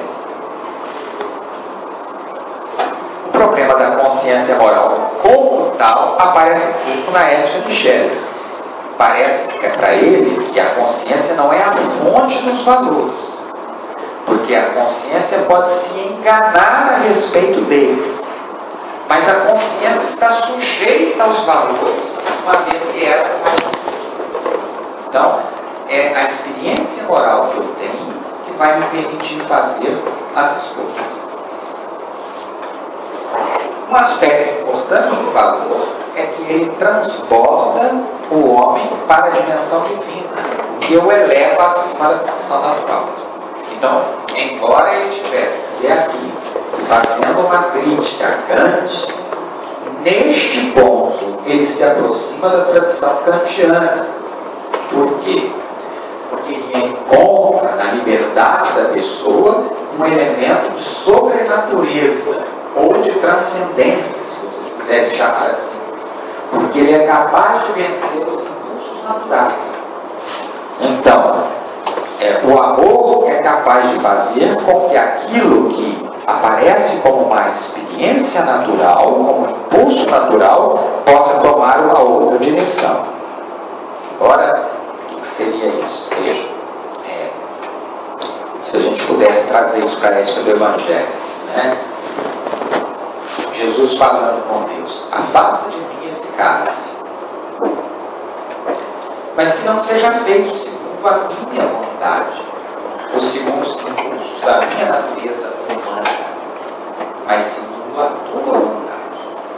Speaker 1: O problema da consciência moral como tal aparece pouco na ética de Scheller. Parece que é para ele que a consciência não é a fonte dos valores, Porque a consciência pode se enganar a respeito deles. Mas a consciência está sujeita aos valores, uma vez que ela é. Então, é a experiência moral que eu tenho que vai me permitir fazer as escolhas. Um aspecto importante do valor é que ele transborda o homem para a dimensão divina, que o eleva acima da condição natural. Então, embora ele estivesse aqui fazendo uma crítica a Kant, neste ponto ele se aproxima da tradição kantiana. Por quê? Porque ele encontra na liberdade da pessoa um elemento de sobrenatureza ou de transcendência, se vocês quiserem chamar assim. Porque ele é capaz de vencer os impulsos naturais. Então, é, o amor é capaz de fazer com que aquilo que aparece como uma experiência natural, como um impulso natural, possa tomar uma outra direção. Ora, o que seria isso? Veja, é, se a gente pudesse trazer isso para a ética do Evangelho, né? Jesus falando com Deus: afasta de mim esse cálice, mas que não seja feito segundo a minha vontade, ou segundo os impulsos da minha natureza humana, mas segundo a tua vontade.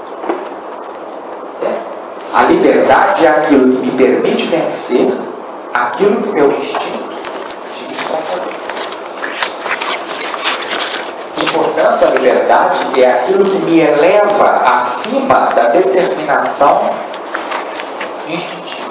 Speaker 1: É? A liberdade é aquilo que me permite vencer aquilo que meu instinto diz para fazer. E, portanto, a liberdade é aquilo que me eleva acima da determinação instintiva.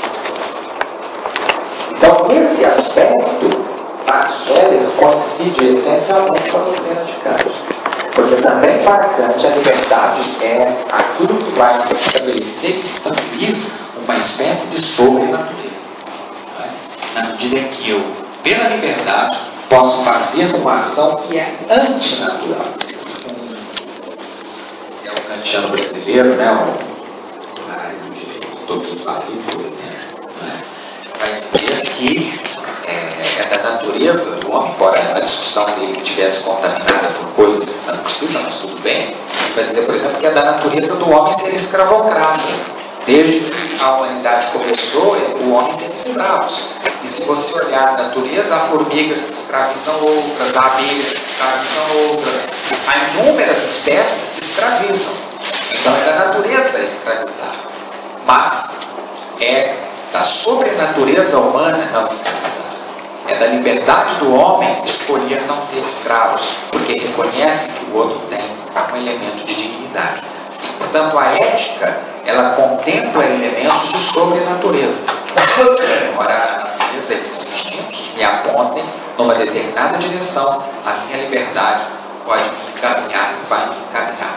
Speaker 1: Então, nesse aspecto, Max Weber coincide essencialmente com a doutrina de Kant. Porque também para Kant a liberdade é aquilo que vai estabelecer e estabiliza uma espécie de sobrenatureza. Na medida que eu, pela liberdade, posso fazer uma ação que é antinatural. É o kantiano brasileiro, né? O, a, o Tolkien Salvi, por exemplo, né? Vai dizer que é, é da natureza do homem, embora a discussão dele estivesse contaminada por coisas que não precisam, mas tudo bem. Ele vai dizer, por exemplo, que é da natureza do homem ser escravocrata. Desde que a humanidade começou, o homem tem escravos. E se você olhar a natureza, há formigas que escravizam outras, há abelhas que escravizam outras, há inúmeras espécies que escravizam. Então é da natureza escravizar. Mas é da sobrenatureza humana não escravizar. É da liberdade do homem escolher não ter escravos, porque reconhece que o outro tem um elemento de dignidade. Portanto, a ética, ela contempla elementos de sobrenatureza. Ora, a natureza e os instintos me apontem numa determinada direção, a minha liberdade pode me encaminhar e vai me encaminhar.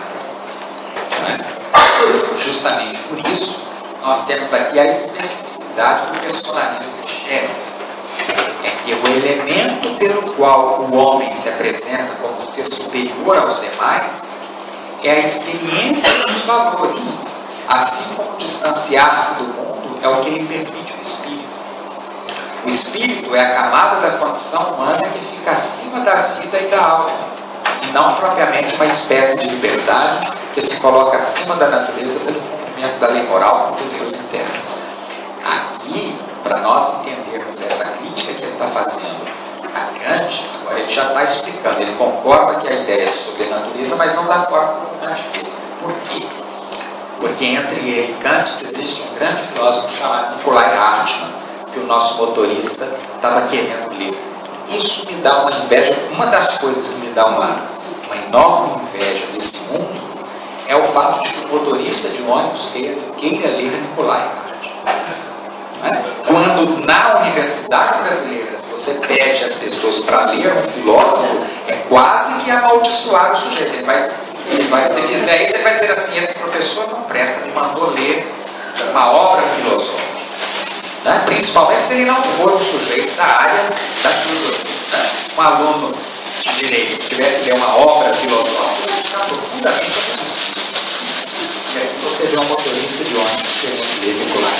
Speaker 1: É? Justamente por isso, nós temos aqui a especificidade do personalismo de Schelling. É que o elemento pelo qual o homem se apresenta como ser superior aos demais é a experiência dos valores, assim como distanciar-se do mundo é o que lhe permite o espírito. O espírito é a camada da condição humana que fica acima da vida e da alma, e não propriamente uma espécie de liberdade que se coloca acima da natureza pelo cumprimento da lei moral com desejos internos. Aqui, para nós entendermos essa crítica que ele está fazendo a Kant, agora ele já está explicando, ele concorda que a ideia é sobre a natureza, mas não da forma como Kant fez. Por quê? Porque entre ele e Kant existe um grande filósofo chamado Nikolai Hartmann, que o nosso motorista estava querendo ler. Isso me dá uma inveja, uma das coisas que me dá uma, uma enorme inveja desse mundo é o fato de que o motorista de ônibus queira ler Nikolai Hartmann. Quando na universidade brasileira você pede às pessoas para ler um filósofo, é quase que amaldiçoar o sujeito. Ele vai, ele vai, se quiser isso, ele vai dizer assim: esse professor não presta, me mandou ler uma obra filosófica. Né? Principalmente se ele não for um sujeito da área da filosofia. Né? Um aluno de direito que tivesse ler uma obra filosófica, vai ficar profundamente ofensivo. E aí você vê um motorista de ônibus querendo ler Nikolai.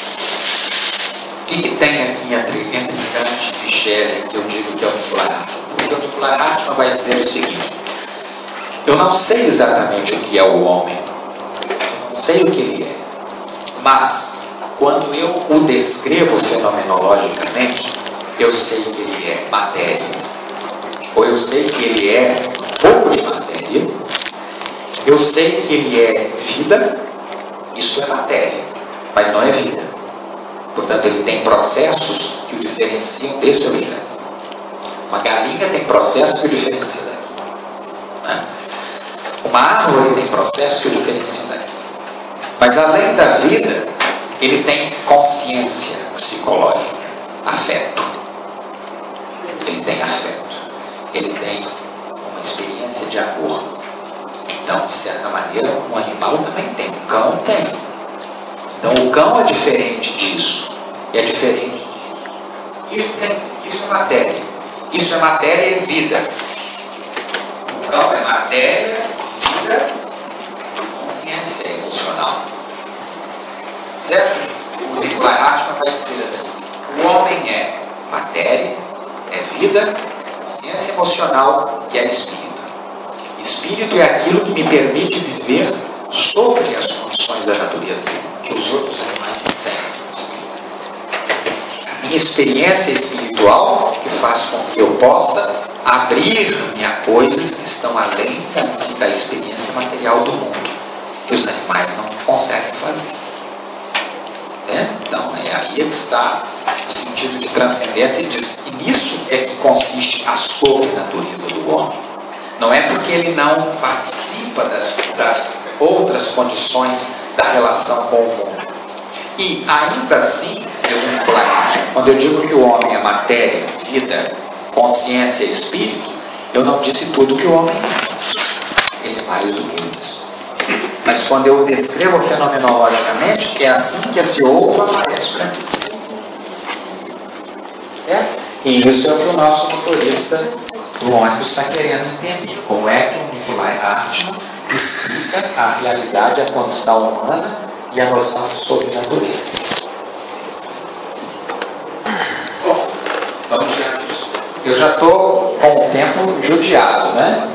Speaker 1: O que, que tem aqui entre, entre Kant e Schelling, que eu digo que é o Nikolai? Então, Nicolai Hartmann vai dizer o seguinte: eu não sei exatamente o que é o homem, eu não sei o que ele é, mas quando eu o descrevo fenomenologicamente, eu sei que ele é matéria, ou eu sei que ele é um pouco de matéria, eu sei que ele é vida, isso é matéria, mas não é vida. Portanto, ele tem processos que o diferenciam desse objeto. Uma galinha tem processos que o diferenciam daqui, né? Uma árvore tem processos que o diferenciam daqui. Mas além da vida, ele tem consciência psicológica, afeto. Ele tem afeto. Ele tem uma experiência de amor. Então, de certa maneira, um animal também tem. O cão tem. Então, o cão é diferente disso. E é diferente disso. Isso, tem, isso é matéria. Isso é matéria e vida. O cão é matéria, vida, consciência emocional. Certo? O Nicolai Hartmann vai dizer assim: o homem é matéria, é vida, consciência emocional e é espírito. Espírito é aquilo que me permite viver sobre as condições da natureza que os outros animais não têm. Minha experiência espiritual que faz com que eu possa abrir-me a coisas que estão além da, da experiência material do mundo, que os animais não conseguem fazer. É? Então, é aí que está o sentido de transcendência, e diz que nisso é que consiste a sobrenatureza do homem. Não é porque ele não participa das, das outras condições da relação com o mundo. E ainda assim, eu claro, quando eu digo que o homem é matéria, vida, consciência e espírito, eu não disse tudo que o homem é. Ele é mais do que isso. Mas quando eu descrevo fenomenologicamente, é assim que esse outro aparece para mim. É? E isso é o que o nosso motorista do ônibus está querendo entender. Como é que o Nicolai Hartmann explica a realidade, a condição humana e a noção de sobrenatureza. Bom, vamos tirar isso. Eu já estou com o tempo judiado, né?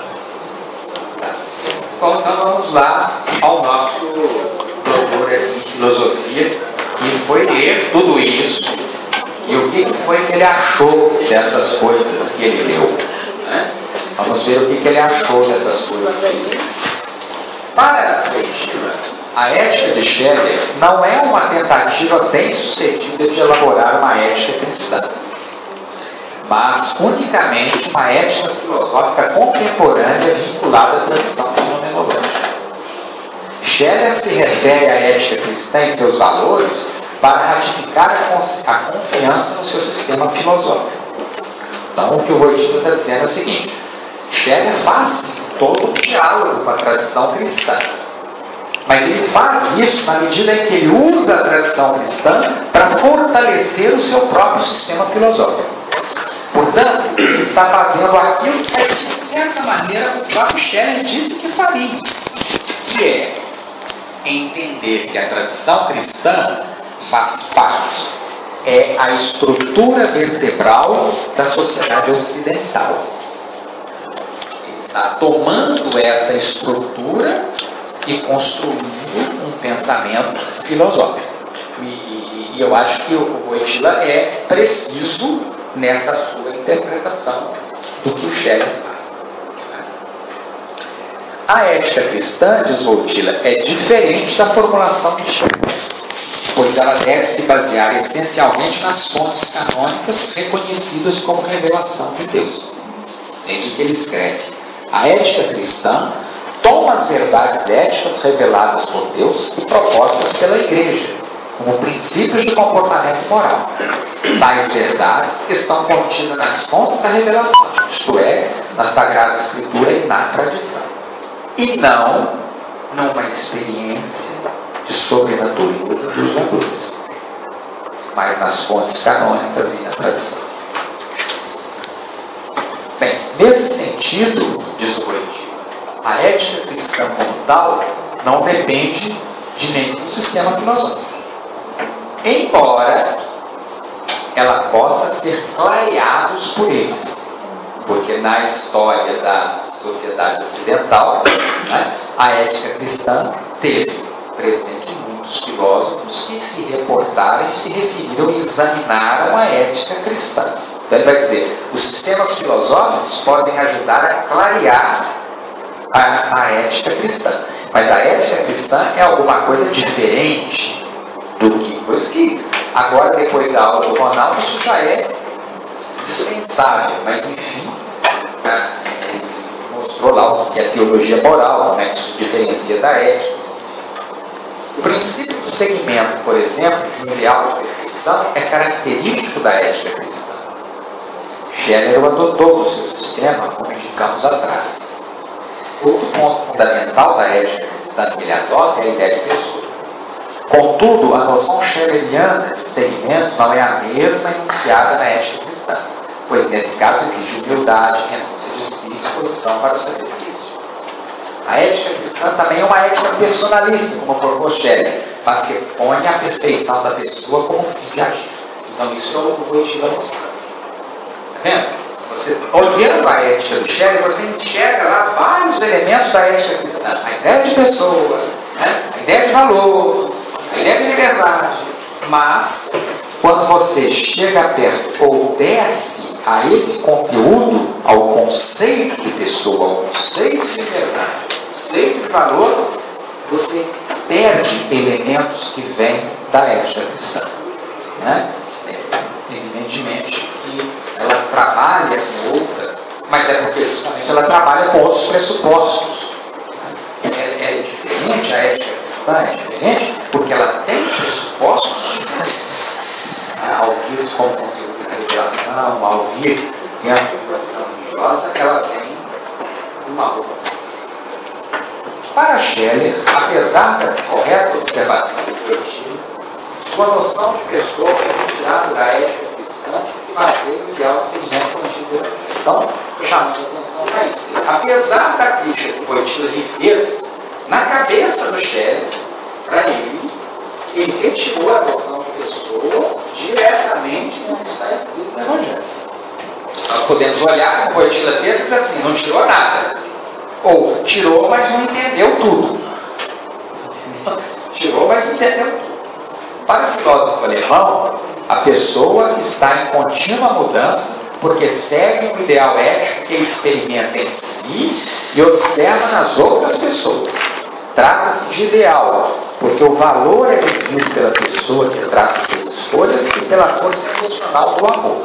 Speaker 1: Bom, então vamos lá ao nosso doutor em filosofia, que foi ler tudo isso e o que foi que ele achou dessas coisas que ele leu, né? Vamos ver o que, que ele achou dessas coisas. Para Wojtyła, a ética de Scheler não é uma tentativa bem sucedida de elaborar uma ética cristã, mas unicamente uma ética filosófica contemporânea vinculada à tradição fenomenológica. Scheler se refere à ética cristã e seus valores para ratificar a confiança no seu sistema filosófico. Então, o que o Wojtyła está dizendo é o seguinte: Scheler faz todo um diálogo com a tradição cristã, mas ele faz isso na medida em que ele usa a tradição cristã para fortalecer o seu próprio sistema filosófico. Portanto, ele está fazendo aquilo que, de certa maneira, o próprio Scheler disse que faria, que é entender que a tradição cristã faz parte, é a estrutura vertebral da sociedade ocidental. Ele está tomando essa estrutura e construindo um pensamento filosófico. E, e, e eu acho que o Wojtyła é preciso nessa sua interpretação do que o Scheler faz. A ética cristã, diz Wojtyła, é diferente da formulação de Scheler, pois ela deve se basear essencialmente nas fontes canônicas reconhecidas como revelação de Deus. É isso que ele escreve. A ética cristã toma as verdades éticas reveladas por Deus e propostas pela Igreja, como princípios de comportamento moral. Tais verdades estão contidas nas fontes da revelação, isto é, na Sagrada Escritura e na tradição, e não numa experiência de sobrenatureza dos autores, mas nas fontes canônicas e na tradição. Bem, nesse sentido, diz o Wojtyła, a ética cristã como tal não depende de nenhum sistema filosófico, embora ela possa ser clareada por eles. porque na história da sociedade ocidental, né, a ética cristã teve presente em muitos filósofos que se reportaram e se referiram e examinaram a ética cristã. Então ele vai dizer, os sistemas filosóficos podem ajudar a clarear a, a ética cristã, mas a ética cristã é alguma coisa diferente do que, pois que agora, depois da aula do Ronaldo, isso já é dispensável, mas enfim, né, mostrou lá o que é teologia moral, como é que se diferencia da ética. O princípio do segmento, por exemplo, de um ideal de perfeição, é característico da ética cristã. Scheller o adotou no seu sistema, como indicamos atrás. Outro ponto fundamental da ética cristã que ele adota é a ideia de pessoa. Contudo, a noção schelleriana de segmentos não é a mesma enunciada na ética cristã, pois nesse caso exige humildade, renúncia de si e disposição para o sacrifício. A ética cristã também é uma ética personalista, como propôs Scheller, mas que põe a perfeição da pessoa como fim de agir. Então isso é o que o Wojtyla mostrando. Está vendo? Você, olhando a ética do Scheller, você enxerga lá vários elementos da ética cristã. A ideia de pessoa, né? A ideia de valor, a ideia de liberdade. Mas, quando você chega perto ou desce a esse conteúdo, ao conceito de pessoa, ao conceito de liberdade, ao conceito de valor, você perde elementos que vêm da ética cristã. Né? Evidentemente que ela trabalha com outras, mas é porque justamente ela trabalha com outros pressupostos. É, é diferente, a ética cristã é diferente, porque ela tem pressupostos diferentes. Ao vir como conteúdo da revelação, ao vir dentro da tradição religiosa, ela tem uma outra. Para Scheller, apesar da correta observação do Wojtyla, sua noção de pessoa é retirada da ética cristã que se baseia no ideal de segmento contido. Então, chamando a atenção para isso. Apesar da crítica que o Wojtyla lhe fez, na cabeça do Scheller, para ele, ele retirou a noção de pessoa diretamente como está escrito no Evangelho. Nós podemos olhar como o Wojtyla fez e dizer assim, não tirou nada. Ou tirou, mas não entendeu tudo. Tirou, mas não entendeu tudo. Para o filósofo alemão, a pessoa está em contínua mudança porque segue um ideal ético que ele experimenta em si e observa nas outras pessoas. Trata-se de ideal, porque o valor é medido pela pessoa que traça suas escolhas e pela força emocional do amor.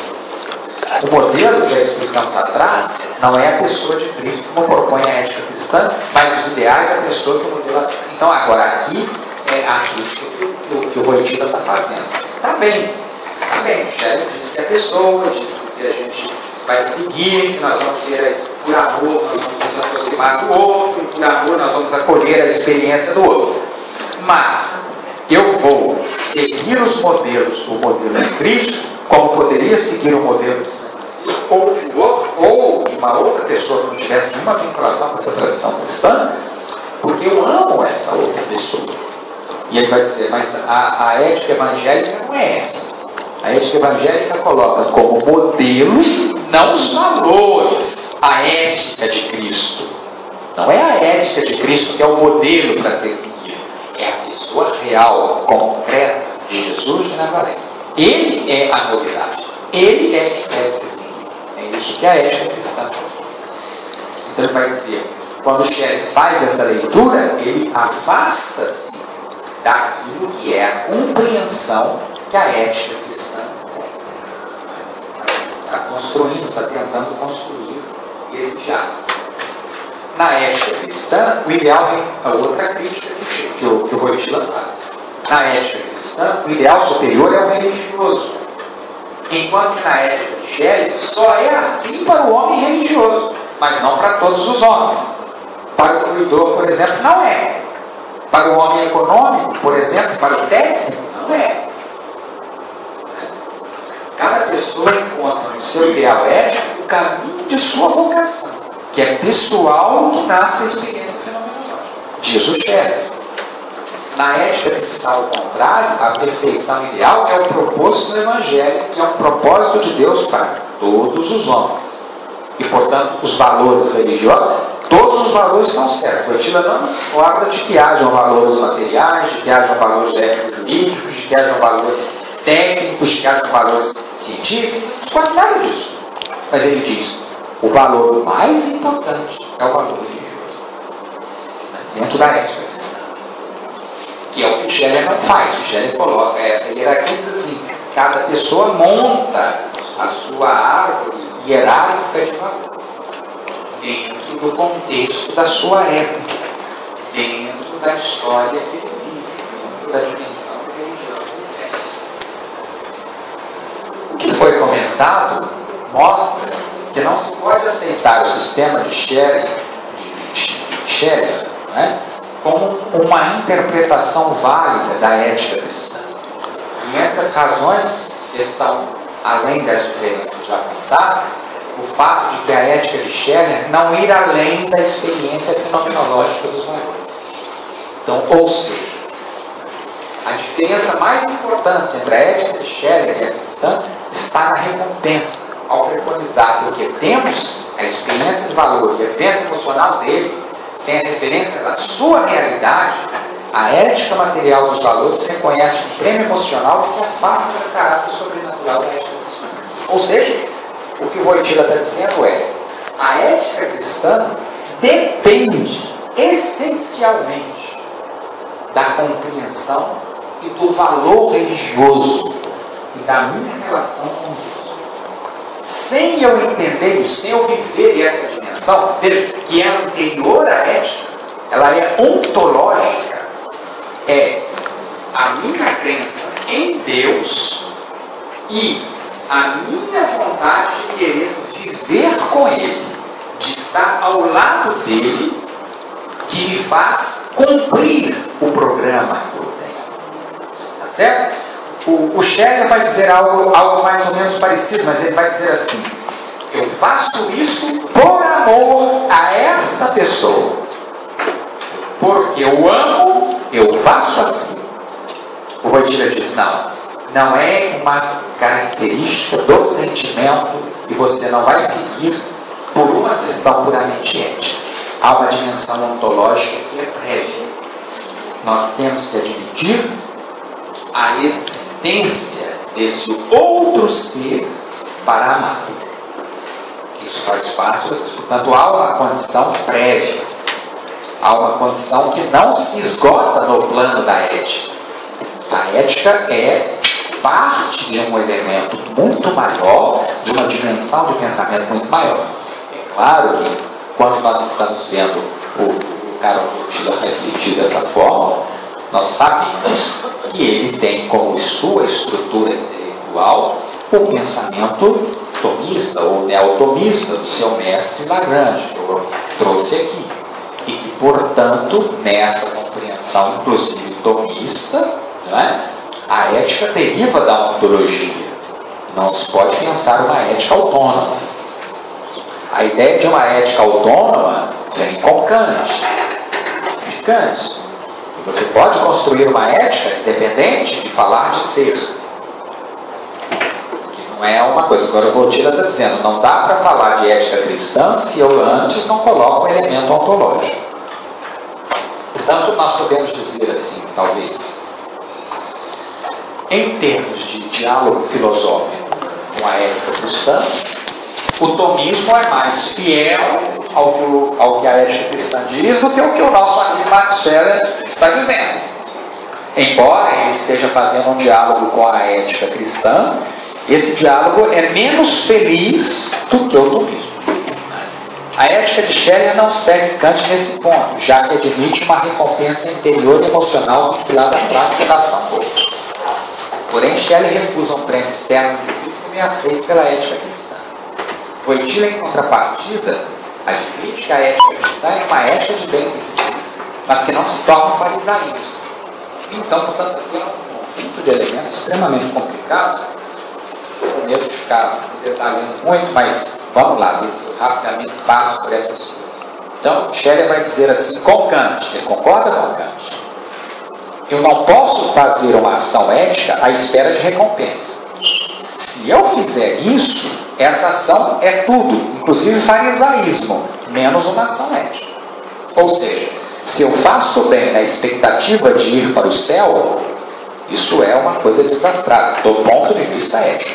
Speaker 1: O modelo, já explicamos atrás, não é a pessoa de Cristo como propõe a ética cristã, mas os ideais da pessoa que o modelo. Então, agora aqui é a crítica que, que o Wojtyla está fazendo. Tá bem, tá bem. O Scheller diz que a pessoa, diz que se a gente vai seguir, que nós vamos ter, por amor, nós vamos nos aproximar do outro, e por amor nós vamos acolher a experiência do outro. Mas eu vou seguir os modelos, o modelo de Cristo, como poderia seguir o modelo de São Francisco, ou de outro, ou de uma outra pessoa que não tivesse nenhuma vinculação com essa tradição cristã, porque eu amo essa outra pessoa. E ele vai dizer, mas a, a ética evangélica não é essa. A ética evangélica coloca como modelo, não os valores, a ética de Cristo. Não é a ética de Cristo que é o modelo para ser seguido. É a pessoa real, concreta de Jesus de Nazaré. Ele é a novidade. Ele é quem deve ser seguido. É isso que a ética cristã. Então ele vai dizer, quando o Scheller faz essa leitura, ele afasta-se daquilo que é a compreensão que a ética cristã tem. Está construindo, está tentando construir esse diálogo. Na ética cristã, o ideal é a outra crítica que o, que o Wojtyla faz. Na ética cristã, o ideal superior é o religioso. Enquanto que na ética de Scheller, só é assim para o homem religioso, mas não para todos os homens. Para o fluidor, por exemplo, não é. Para o homem econômico, por exemplo, para o técnico, não é. Cada pessoa encontra no seu ideal ético o caminho de sua vocação, que é pessoal, que nasce da experiência fenomenológica. Diz o Scheller. Na ética cristã, ao contrário, a perfeição ideal é o propósito do Evangelho e é um propósito de Deus para todos os homens. e, portanto, os valores religiosos, todos os valores são certos. Wojtyla não fala de que hajam valores materiais, de que hajam valores ético-jurídicos, de que hajam valores técnicos, de que hajam valores científicos, não pode nada disso. Mas ele diz, o valor mais importante é o valor religioso, dentro da ética cristã. Que é o que o Scheller não faz. O Scheller coloca essa hierarquia e diz assim, cada pessoa monta a sua árvore hierárquica de valores dentro do contexto da sua época, dentro da história que ele vive, dentro da dimensão religiosa dele. O que foi comentado mostra que não se pode aceitar o sistema de Scheller, de Scheller, né, como uma interpretação válida da ética cristã. E entre as razões estão, além das diferenças já apontadas, o fato de que a ética de Scheller não ir além da experiência fenomenológica dos valores. Então, ou seja, a diferença mais importante entre a ética de Scheller e a cristã está na recompensa, ao preconizar, porque temos a experiência de valor e a vivência emocional dele, sem a referência da sua realidade, a ética material dos valores reconhece um prêmio emocional e se afasta do caráter sobrenatural da ética cristã. Ou seja, o que o Wojtyla está dizendo é, a ética cristã depende essencialmente da compreensão e do valor religioso e da minha relação com Deus. Sem eu entender isso, sem eu viver essa dimensão, veja, que é anterior à ética, ela é ontológica, é a minha crença em Deus e a minha vontade de querer viver com Ele, de estar ao lado dele, que me faz cumprir o programa que eu tenho. Tá certo? O, o Scheller vai dizer algo, algo mais ou menos parecido, mas ele vai dizer assim, eu faço isso por amor a esta pessoa. Porque eu amo, eu faço assim. O Wojtyla diz, não, não é uma característica do sentimento e você não vai seguir por uma questão puramente ética. Há uma dimensão ontológica que é prévia. Nós temos que admitir a existência desse outro ser para amar. Isso faz parte, portanto, há uma condição prévia. Há uma condição que não se esgota no plano da ética. A ética é parte de um elemento muito maior, de uma dimensão de pensamento muito maior. É claro que, quando nós estamos vendo o, o Karol Wojtyla refletir dessa forma, nós sabemos que ele tem como sua estrutura intelectual o pensamento tomista ou neotomista do seu mestre Lagrange, que eu trouxe aqui. E que, portanto, nessa compreensão, inclusive tomista, né, a ética deriva da ontologia. Não se pode pensar uma ética autônoma. A ideia de uma ética autônoma vem com Kant. De Kant. Você pode construir uma ética independente de falar de ser. Que não é uma coisa. Agora o Wojtyla está dizendo, não dá para falar de ética cristã se eu antes não coloco um elemento ontológico. Portanto, nós podemos dizer assim, talvez, em termos de diálogo filosófico com a ética cristã, o tomismo é mais fiel ao que, o, ao que a ética cristã diz do que o que o nosso amigo Max Scheller está dizendo. Embora ele esteja fazendo um diálogo com a ética cristã, esse diálogo é menos feliz do que o tomismo. A ética de Scheller não segue Kant nesse ponto, já que admite uma recompensa interior e emocional vinculada à prática da ação do outro. Porém, Scheller recusa um prêmio externo que é aceito pela ética cristã. Wojtyla, em contrapartida, admite que a ética cristã é uma ética de bem e justiça, mas que não se torna farisaísmo. Então, portanto, aqui é um conjunto de elementos extremamente complicados, com medo de ficar detalhando muito, mas vamos lá, eu rapidamente passo por essas coisas. Então, Scheller vai dizer assim, com Kant, ele concorda com Kant? Eu não posso fazer uma ação ética à espera de recompensa. Se eu fizer isso, essa ação é tudo, inclusive farisaísmo, menos uma ação ética. Ou seja, se eu faço bem na expectativa de ir para o céu, isso é uma coisa desastrada, do ponto de vista ético.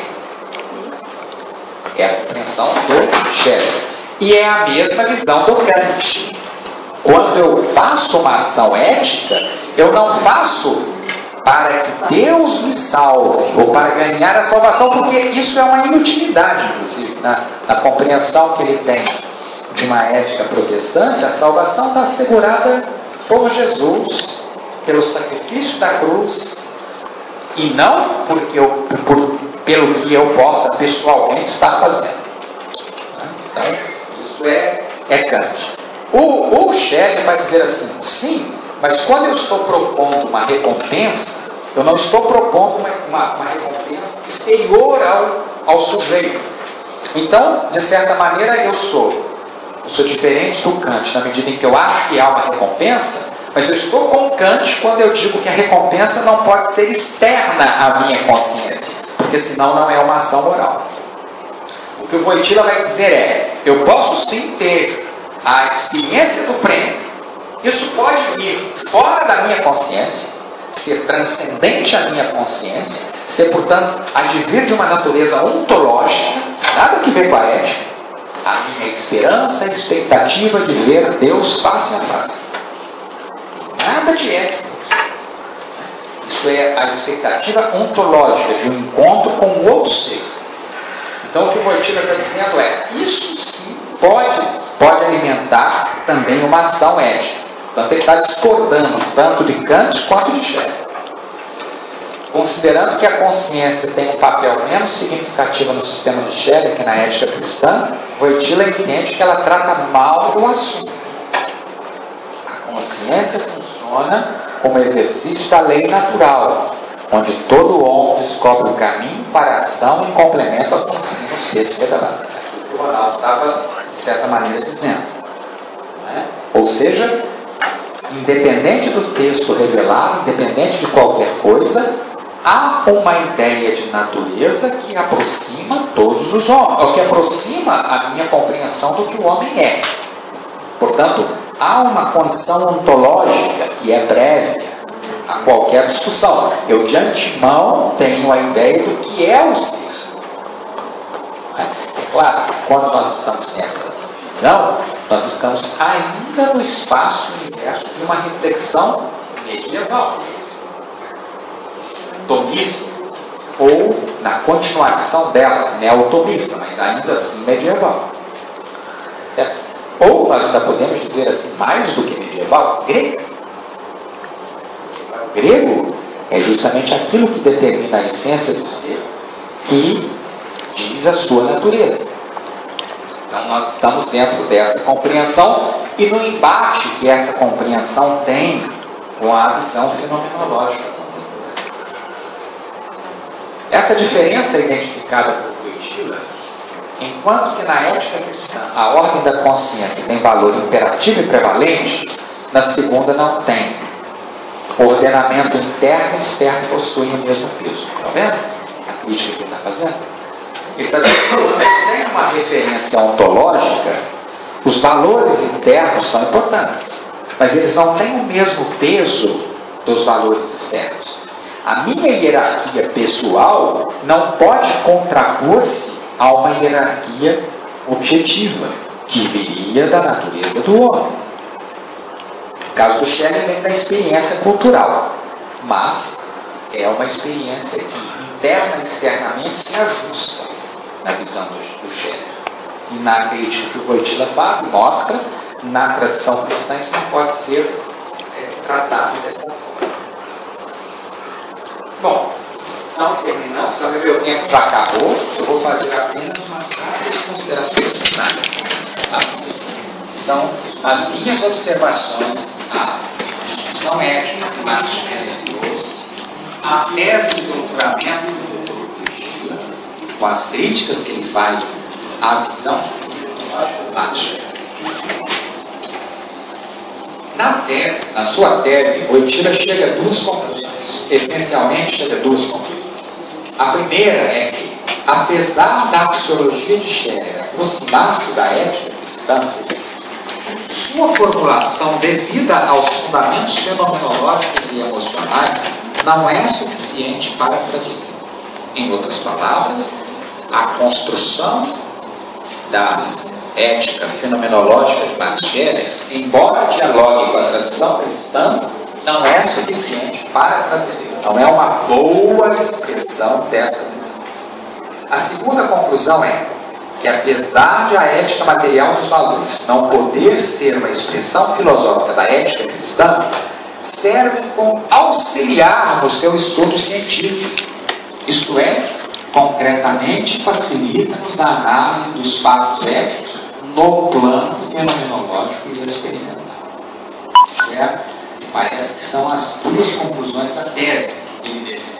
Speaker 1: É a compreensão do Scherer. E é a mesma visão do Kant. Quando eu faço uma ação ética, eu não faço para que Deus me salve, ou para ganhar a salvação, porque isso é uma inutilidade, inclusive, na, na compreensão que ele tem de uma ética protestante. A salvação está assegurada por Jesus, pelo sacrifício da cruz, e não porque eu, por, pelo que eu possa pessoalmente estar fazendo. Então, isso é, é Kant. O, o Scherer vai dizer assim, sim, mas quando eu estou propondo uma recompensa, eu não estou propondo uma, uma, uma recompensa exterior ao, ao sujeito. Então, de certa maneira, eu sou, eu sou diferente do Kant, na medida em que eu acho que há uma recompensa, mas eu estou com Kant quando eu digo que a recompensa não pode ser externa à minha consciência, porque senão não é uma ação moral. O que o Wojtyla vai dizer é, eu posso sim ter a experiência do prêmio, isso pode vir fora da minha consciência, ser transcendente à minha consciência, ser, portanto, advir de uma natureza ontológica, nada que ver com a ética, a minha esperança e expectativa de ver Deus face a face. Nada de ética. Isso é a expectativa ontológica de um encontro com o outro ser. Então, o que o Wojtyla está dizendo é, isso sim pode, pode alimentar também uma ação ética. Portanto, ele está discordando tanto de Kant quanto de Scherer. Considerando que a consciência tem um papel menos significativo no sistema de Scherer que na ética cristã, Wojtyla entende que ela trata mal do assunto. A consciência funciona como exercício da lei natural, onde todo homem descobre o caminho para a ação e complementa o ensino ser revelado. O que o Ronaldo estava, de certa maneira, dizendo. Né? Ou seja, independente do texto revelado, independente de qualquer coisa, há uma ideia de natureza que aproxima todos os homens, ou que aproxima a minha compreensão do que o homem é. Portanto, há uma condição ontológica que é prévia a qualquer discussão. Eu, de antemão, tenho a ideia do que é o ser. É claro, quando nós estamos nessa visão, nós estamos ainda no espaço universo de uma reflexão medieval, tomista, ou na continuação dela, neotomista, mas ainda assim medieval. Certo? Ou nós ainda podemos dizer assim, mais do que medieval, grego. O grego é justamente aquilo que determina a essência do ser, que diz a sua natureza. Então nós estamos dentro dessa compreensão e no embate que essa compreensão tem com a visão fenomenológica contemporânea. Essa diferença é identificada por Wojtyla, enquanto que na ética cristã a ordem da consciência tem valor imperativo e prevalente, na segunda não tem. O ordenamento interno e externo possuem o mesmo peso. Está vendo a crítica que ele está fazendo? Ele está dizendo que quando tem uma referência ontológica, os valores internos são importantes, mas eles não têm o mesmo peso dos valores externos. A minha hierarquia pessoal não pode contrapor-se a uma hierarquia objetiva, que viria da natureza do homem. O caso do Scherer vem da experiência cultural, mas é uma experiência que interna e externamente se ajusta na visão do, do Scherer. E na crítica que o Wojtyla faz, mostra, na tradição cristã isso não pode ser é, tratado dessa forma. Bom, então terminamos, então meu tempo já acabou, eu vou fazer apenas umas rápidas considerações finais. Tá? São as minhas observações à discussão ética que Marx fez, a tese de doutoramento do Wojtyla, com as críticas que ele faz à visão Marx. Na tese, na sua tese, Wojtyla chega a duas conclusões. Essencialmente chega a duas conclusões. A primeira é que apesar da axiologia de Scherer aproximar-se da ética cristã, sua formulação devida aos fundamentos fenomenológicos e emocionais não é suficiente para traduzir. Em outras palavras, a construção da ética fenomenológica de Max Scheler, embora dialogue com a tradição cristã, não é suficiente para traduzir. Não é uma boa expressão dessa visão. A segunda conclusão é que, apesar de a ética material dos valores não poder ser uma expressão filosófica da ética cristã, serve como auxiliar no seu estudo científico. Isto é, concretamente facilita-nos a análise dos fatos éticos no plano fenomenológico e experimental. Certo? Parece que são as duas conclusões da tese que ele defende.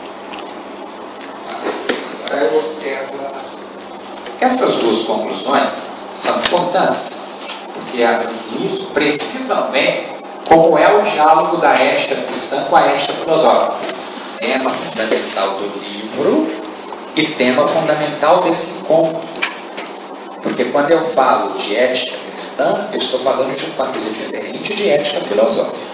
Speaker 1: Agora eu observo essas duas conclusões são importantes, porque abrem isso precisam bem como é o diálogo da ética cristã com a ética filosófica. Tema fundamental do livro e tema fundamental desse encontro. Porque quando eu falo de ética cristã, eu estou falando de uma coisa diferente de ética filosófica.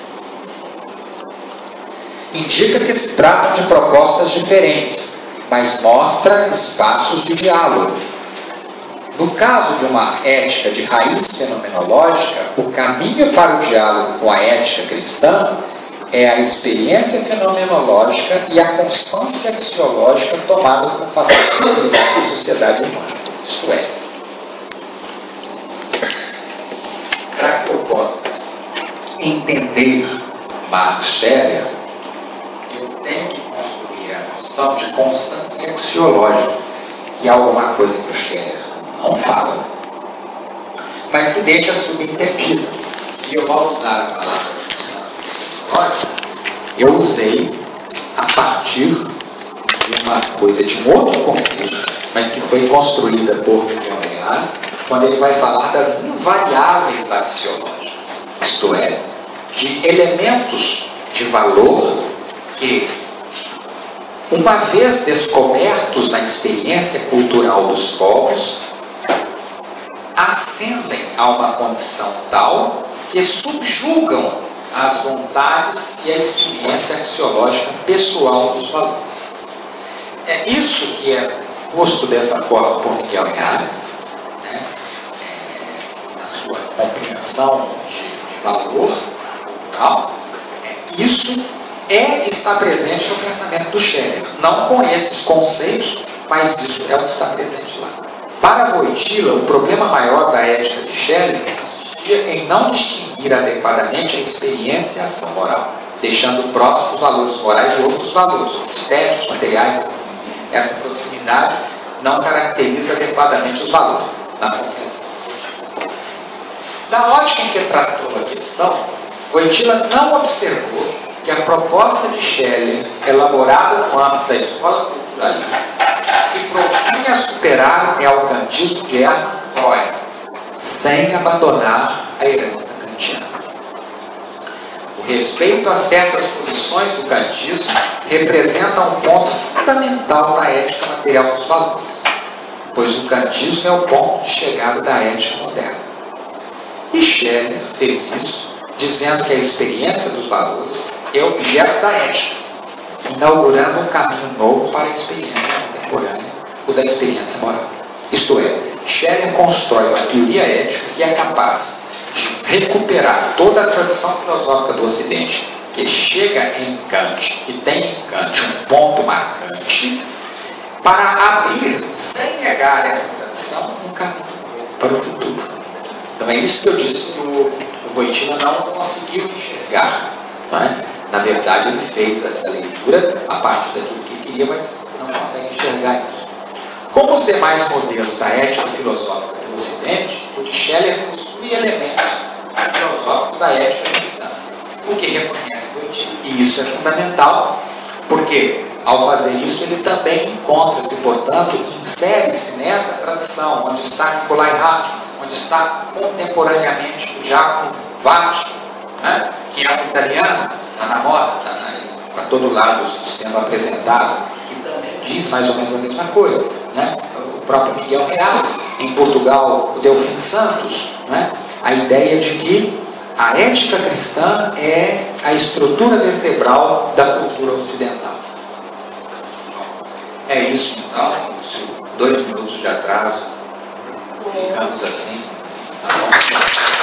Speaker 1: Indica que se tratam de propostas diferentes, mas mostra espaços de diálogo. No caso de uma ética de raiz fenomenológica, o caminho para o diálogo com a ética cristã é a experiência fenomenológica e a constância axiológica tomada como fator da sociedade humana. Isto é, para que eu possa entender Max Scheler, eu tenho que construir a noção de constância axiológica, que é alguma coisa que o Scheler não fala, mas que deixa subentendida. E eu vou usar a palavra eu usei a partir de uma coisa, de um outro contexto, mas que foi construída por Miguel, quando ele vai falar das invariáveis axiológicas, isto é, de elementos de valor que, uma vez descobertos na experiência cultural dos povos, ascendem a uma condição tal que subjugam as vontades e a experiência axiológica pessoal dos valores. É isso que é posto dessa forma por Miguel Yara, né? É, na sua compreensão de, de valor cultural. É, isso é, está presente no pensamento do Scheler. Não com esses conceitos, mas isso é o que está presente lá. Para Wojtyła, o problema maior da ética de Scheler em não distinguir adequadamente a experiência e a ação moral, deixando próximos os valores morais de outros valores, estéticos, materiais. Essa proximidade não caracteriza adequadamente os valores. Da ótica em que tratou a questão, Wojtyła não observou que a proposta de Scheler, elaborada no âmbito da escola culturalista, se propunha superar o neocantismo de Hermann Breuer, sem abandonar a herança kantiana. O respeito a certas posições do kantismo representa um ponto fundamental na ética material dos valores, pois o kantismo é o ponto de chegada da ética moderna. E Scheler fez isso, dizendo que a experiência dos valores é objeto da ética, inaugurando um caminho novo para a experiência contemporânea, o da experiência moral. Isto é, Scheler constrói uma teoria ética que é capaz de recuperar toda a tradição filosófica do Ocidente, que chega em Kant, que tem em Kant um ponto marcante, para abrir, sem negar essa tradição, um caminho para o futuro. Então é isso que eu disse que o, o Wojtyła não conseguiu enxergar. Não é? Na verdade, ele fez essa leitura a partir daquilo que queria, mas não consegue enxergar isso. Como os demais modelos da ética filosófica do Ocidente, o de Scheler possui elementos filosóficos da ética cristã, o que reconhece Wojtyła. E isso é fundamental, porque, ao fazer isso, ele também encontra-se, portanto, insere-se nessa tradição, onde está Nicolai Hartmann, onde está contemporaneamente o Giacomo Vatti, né, que é um italiano, está na moda, está para todo lado sendo apresentado, que também diz mais ou menos a mesma coisa. né? O próprio Miguel Reale, em Portugal, o Delfim Santos, né? A ideia de que a ética cristã é a estrutura vertebral da cultura ocidental. É isso, então, dois minutos de atraso, ficamos assim, tá bom?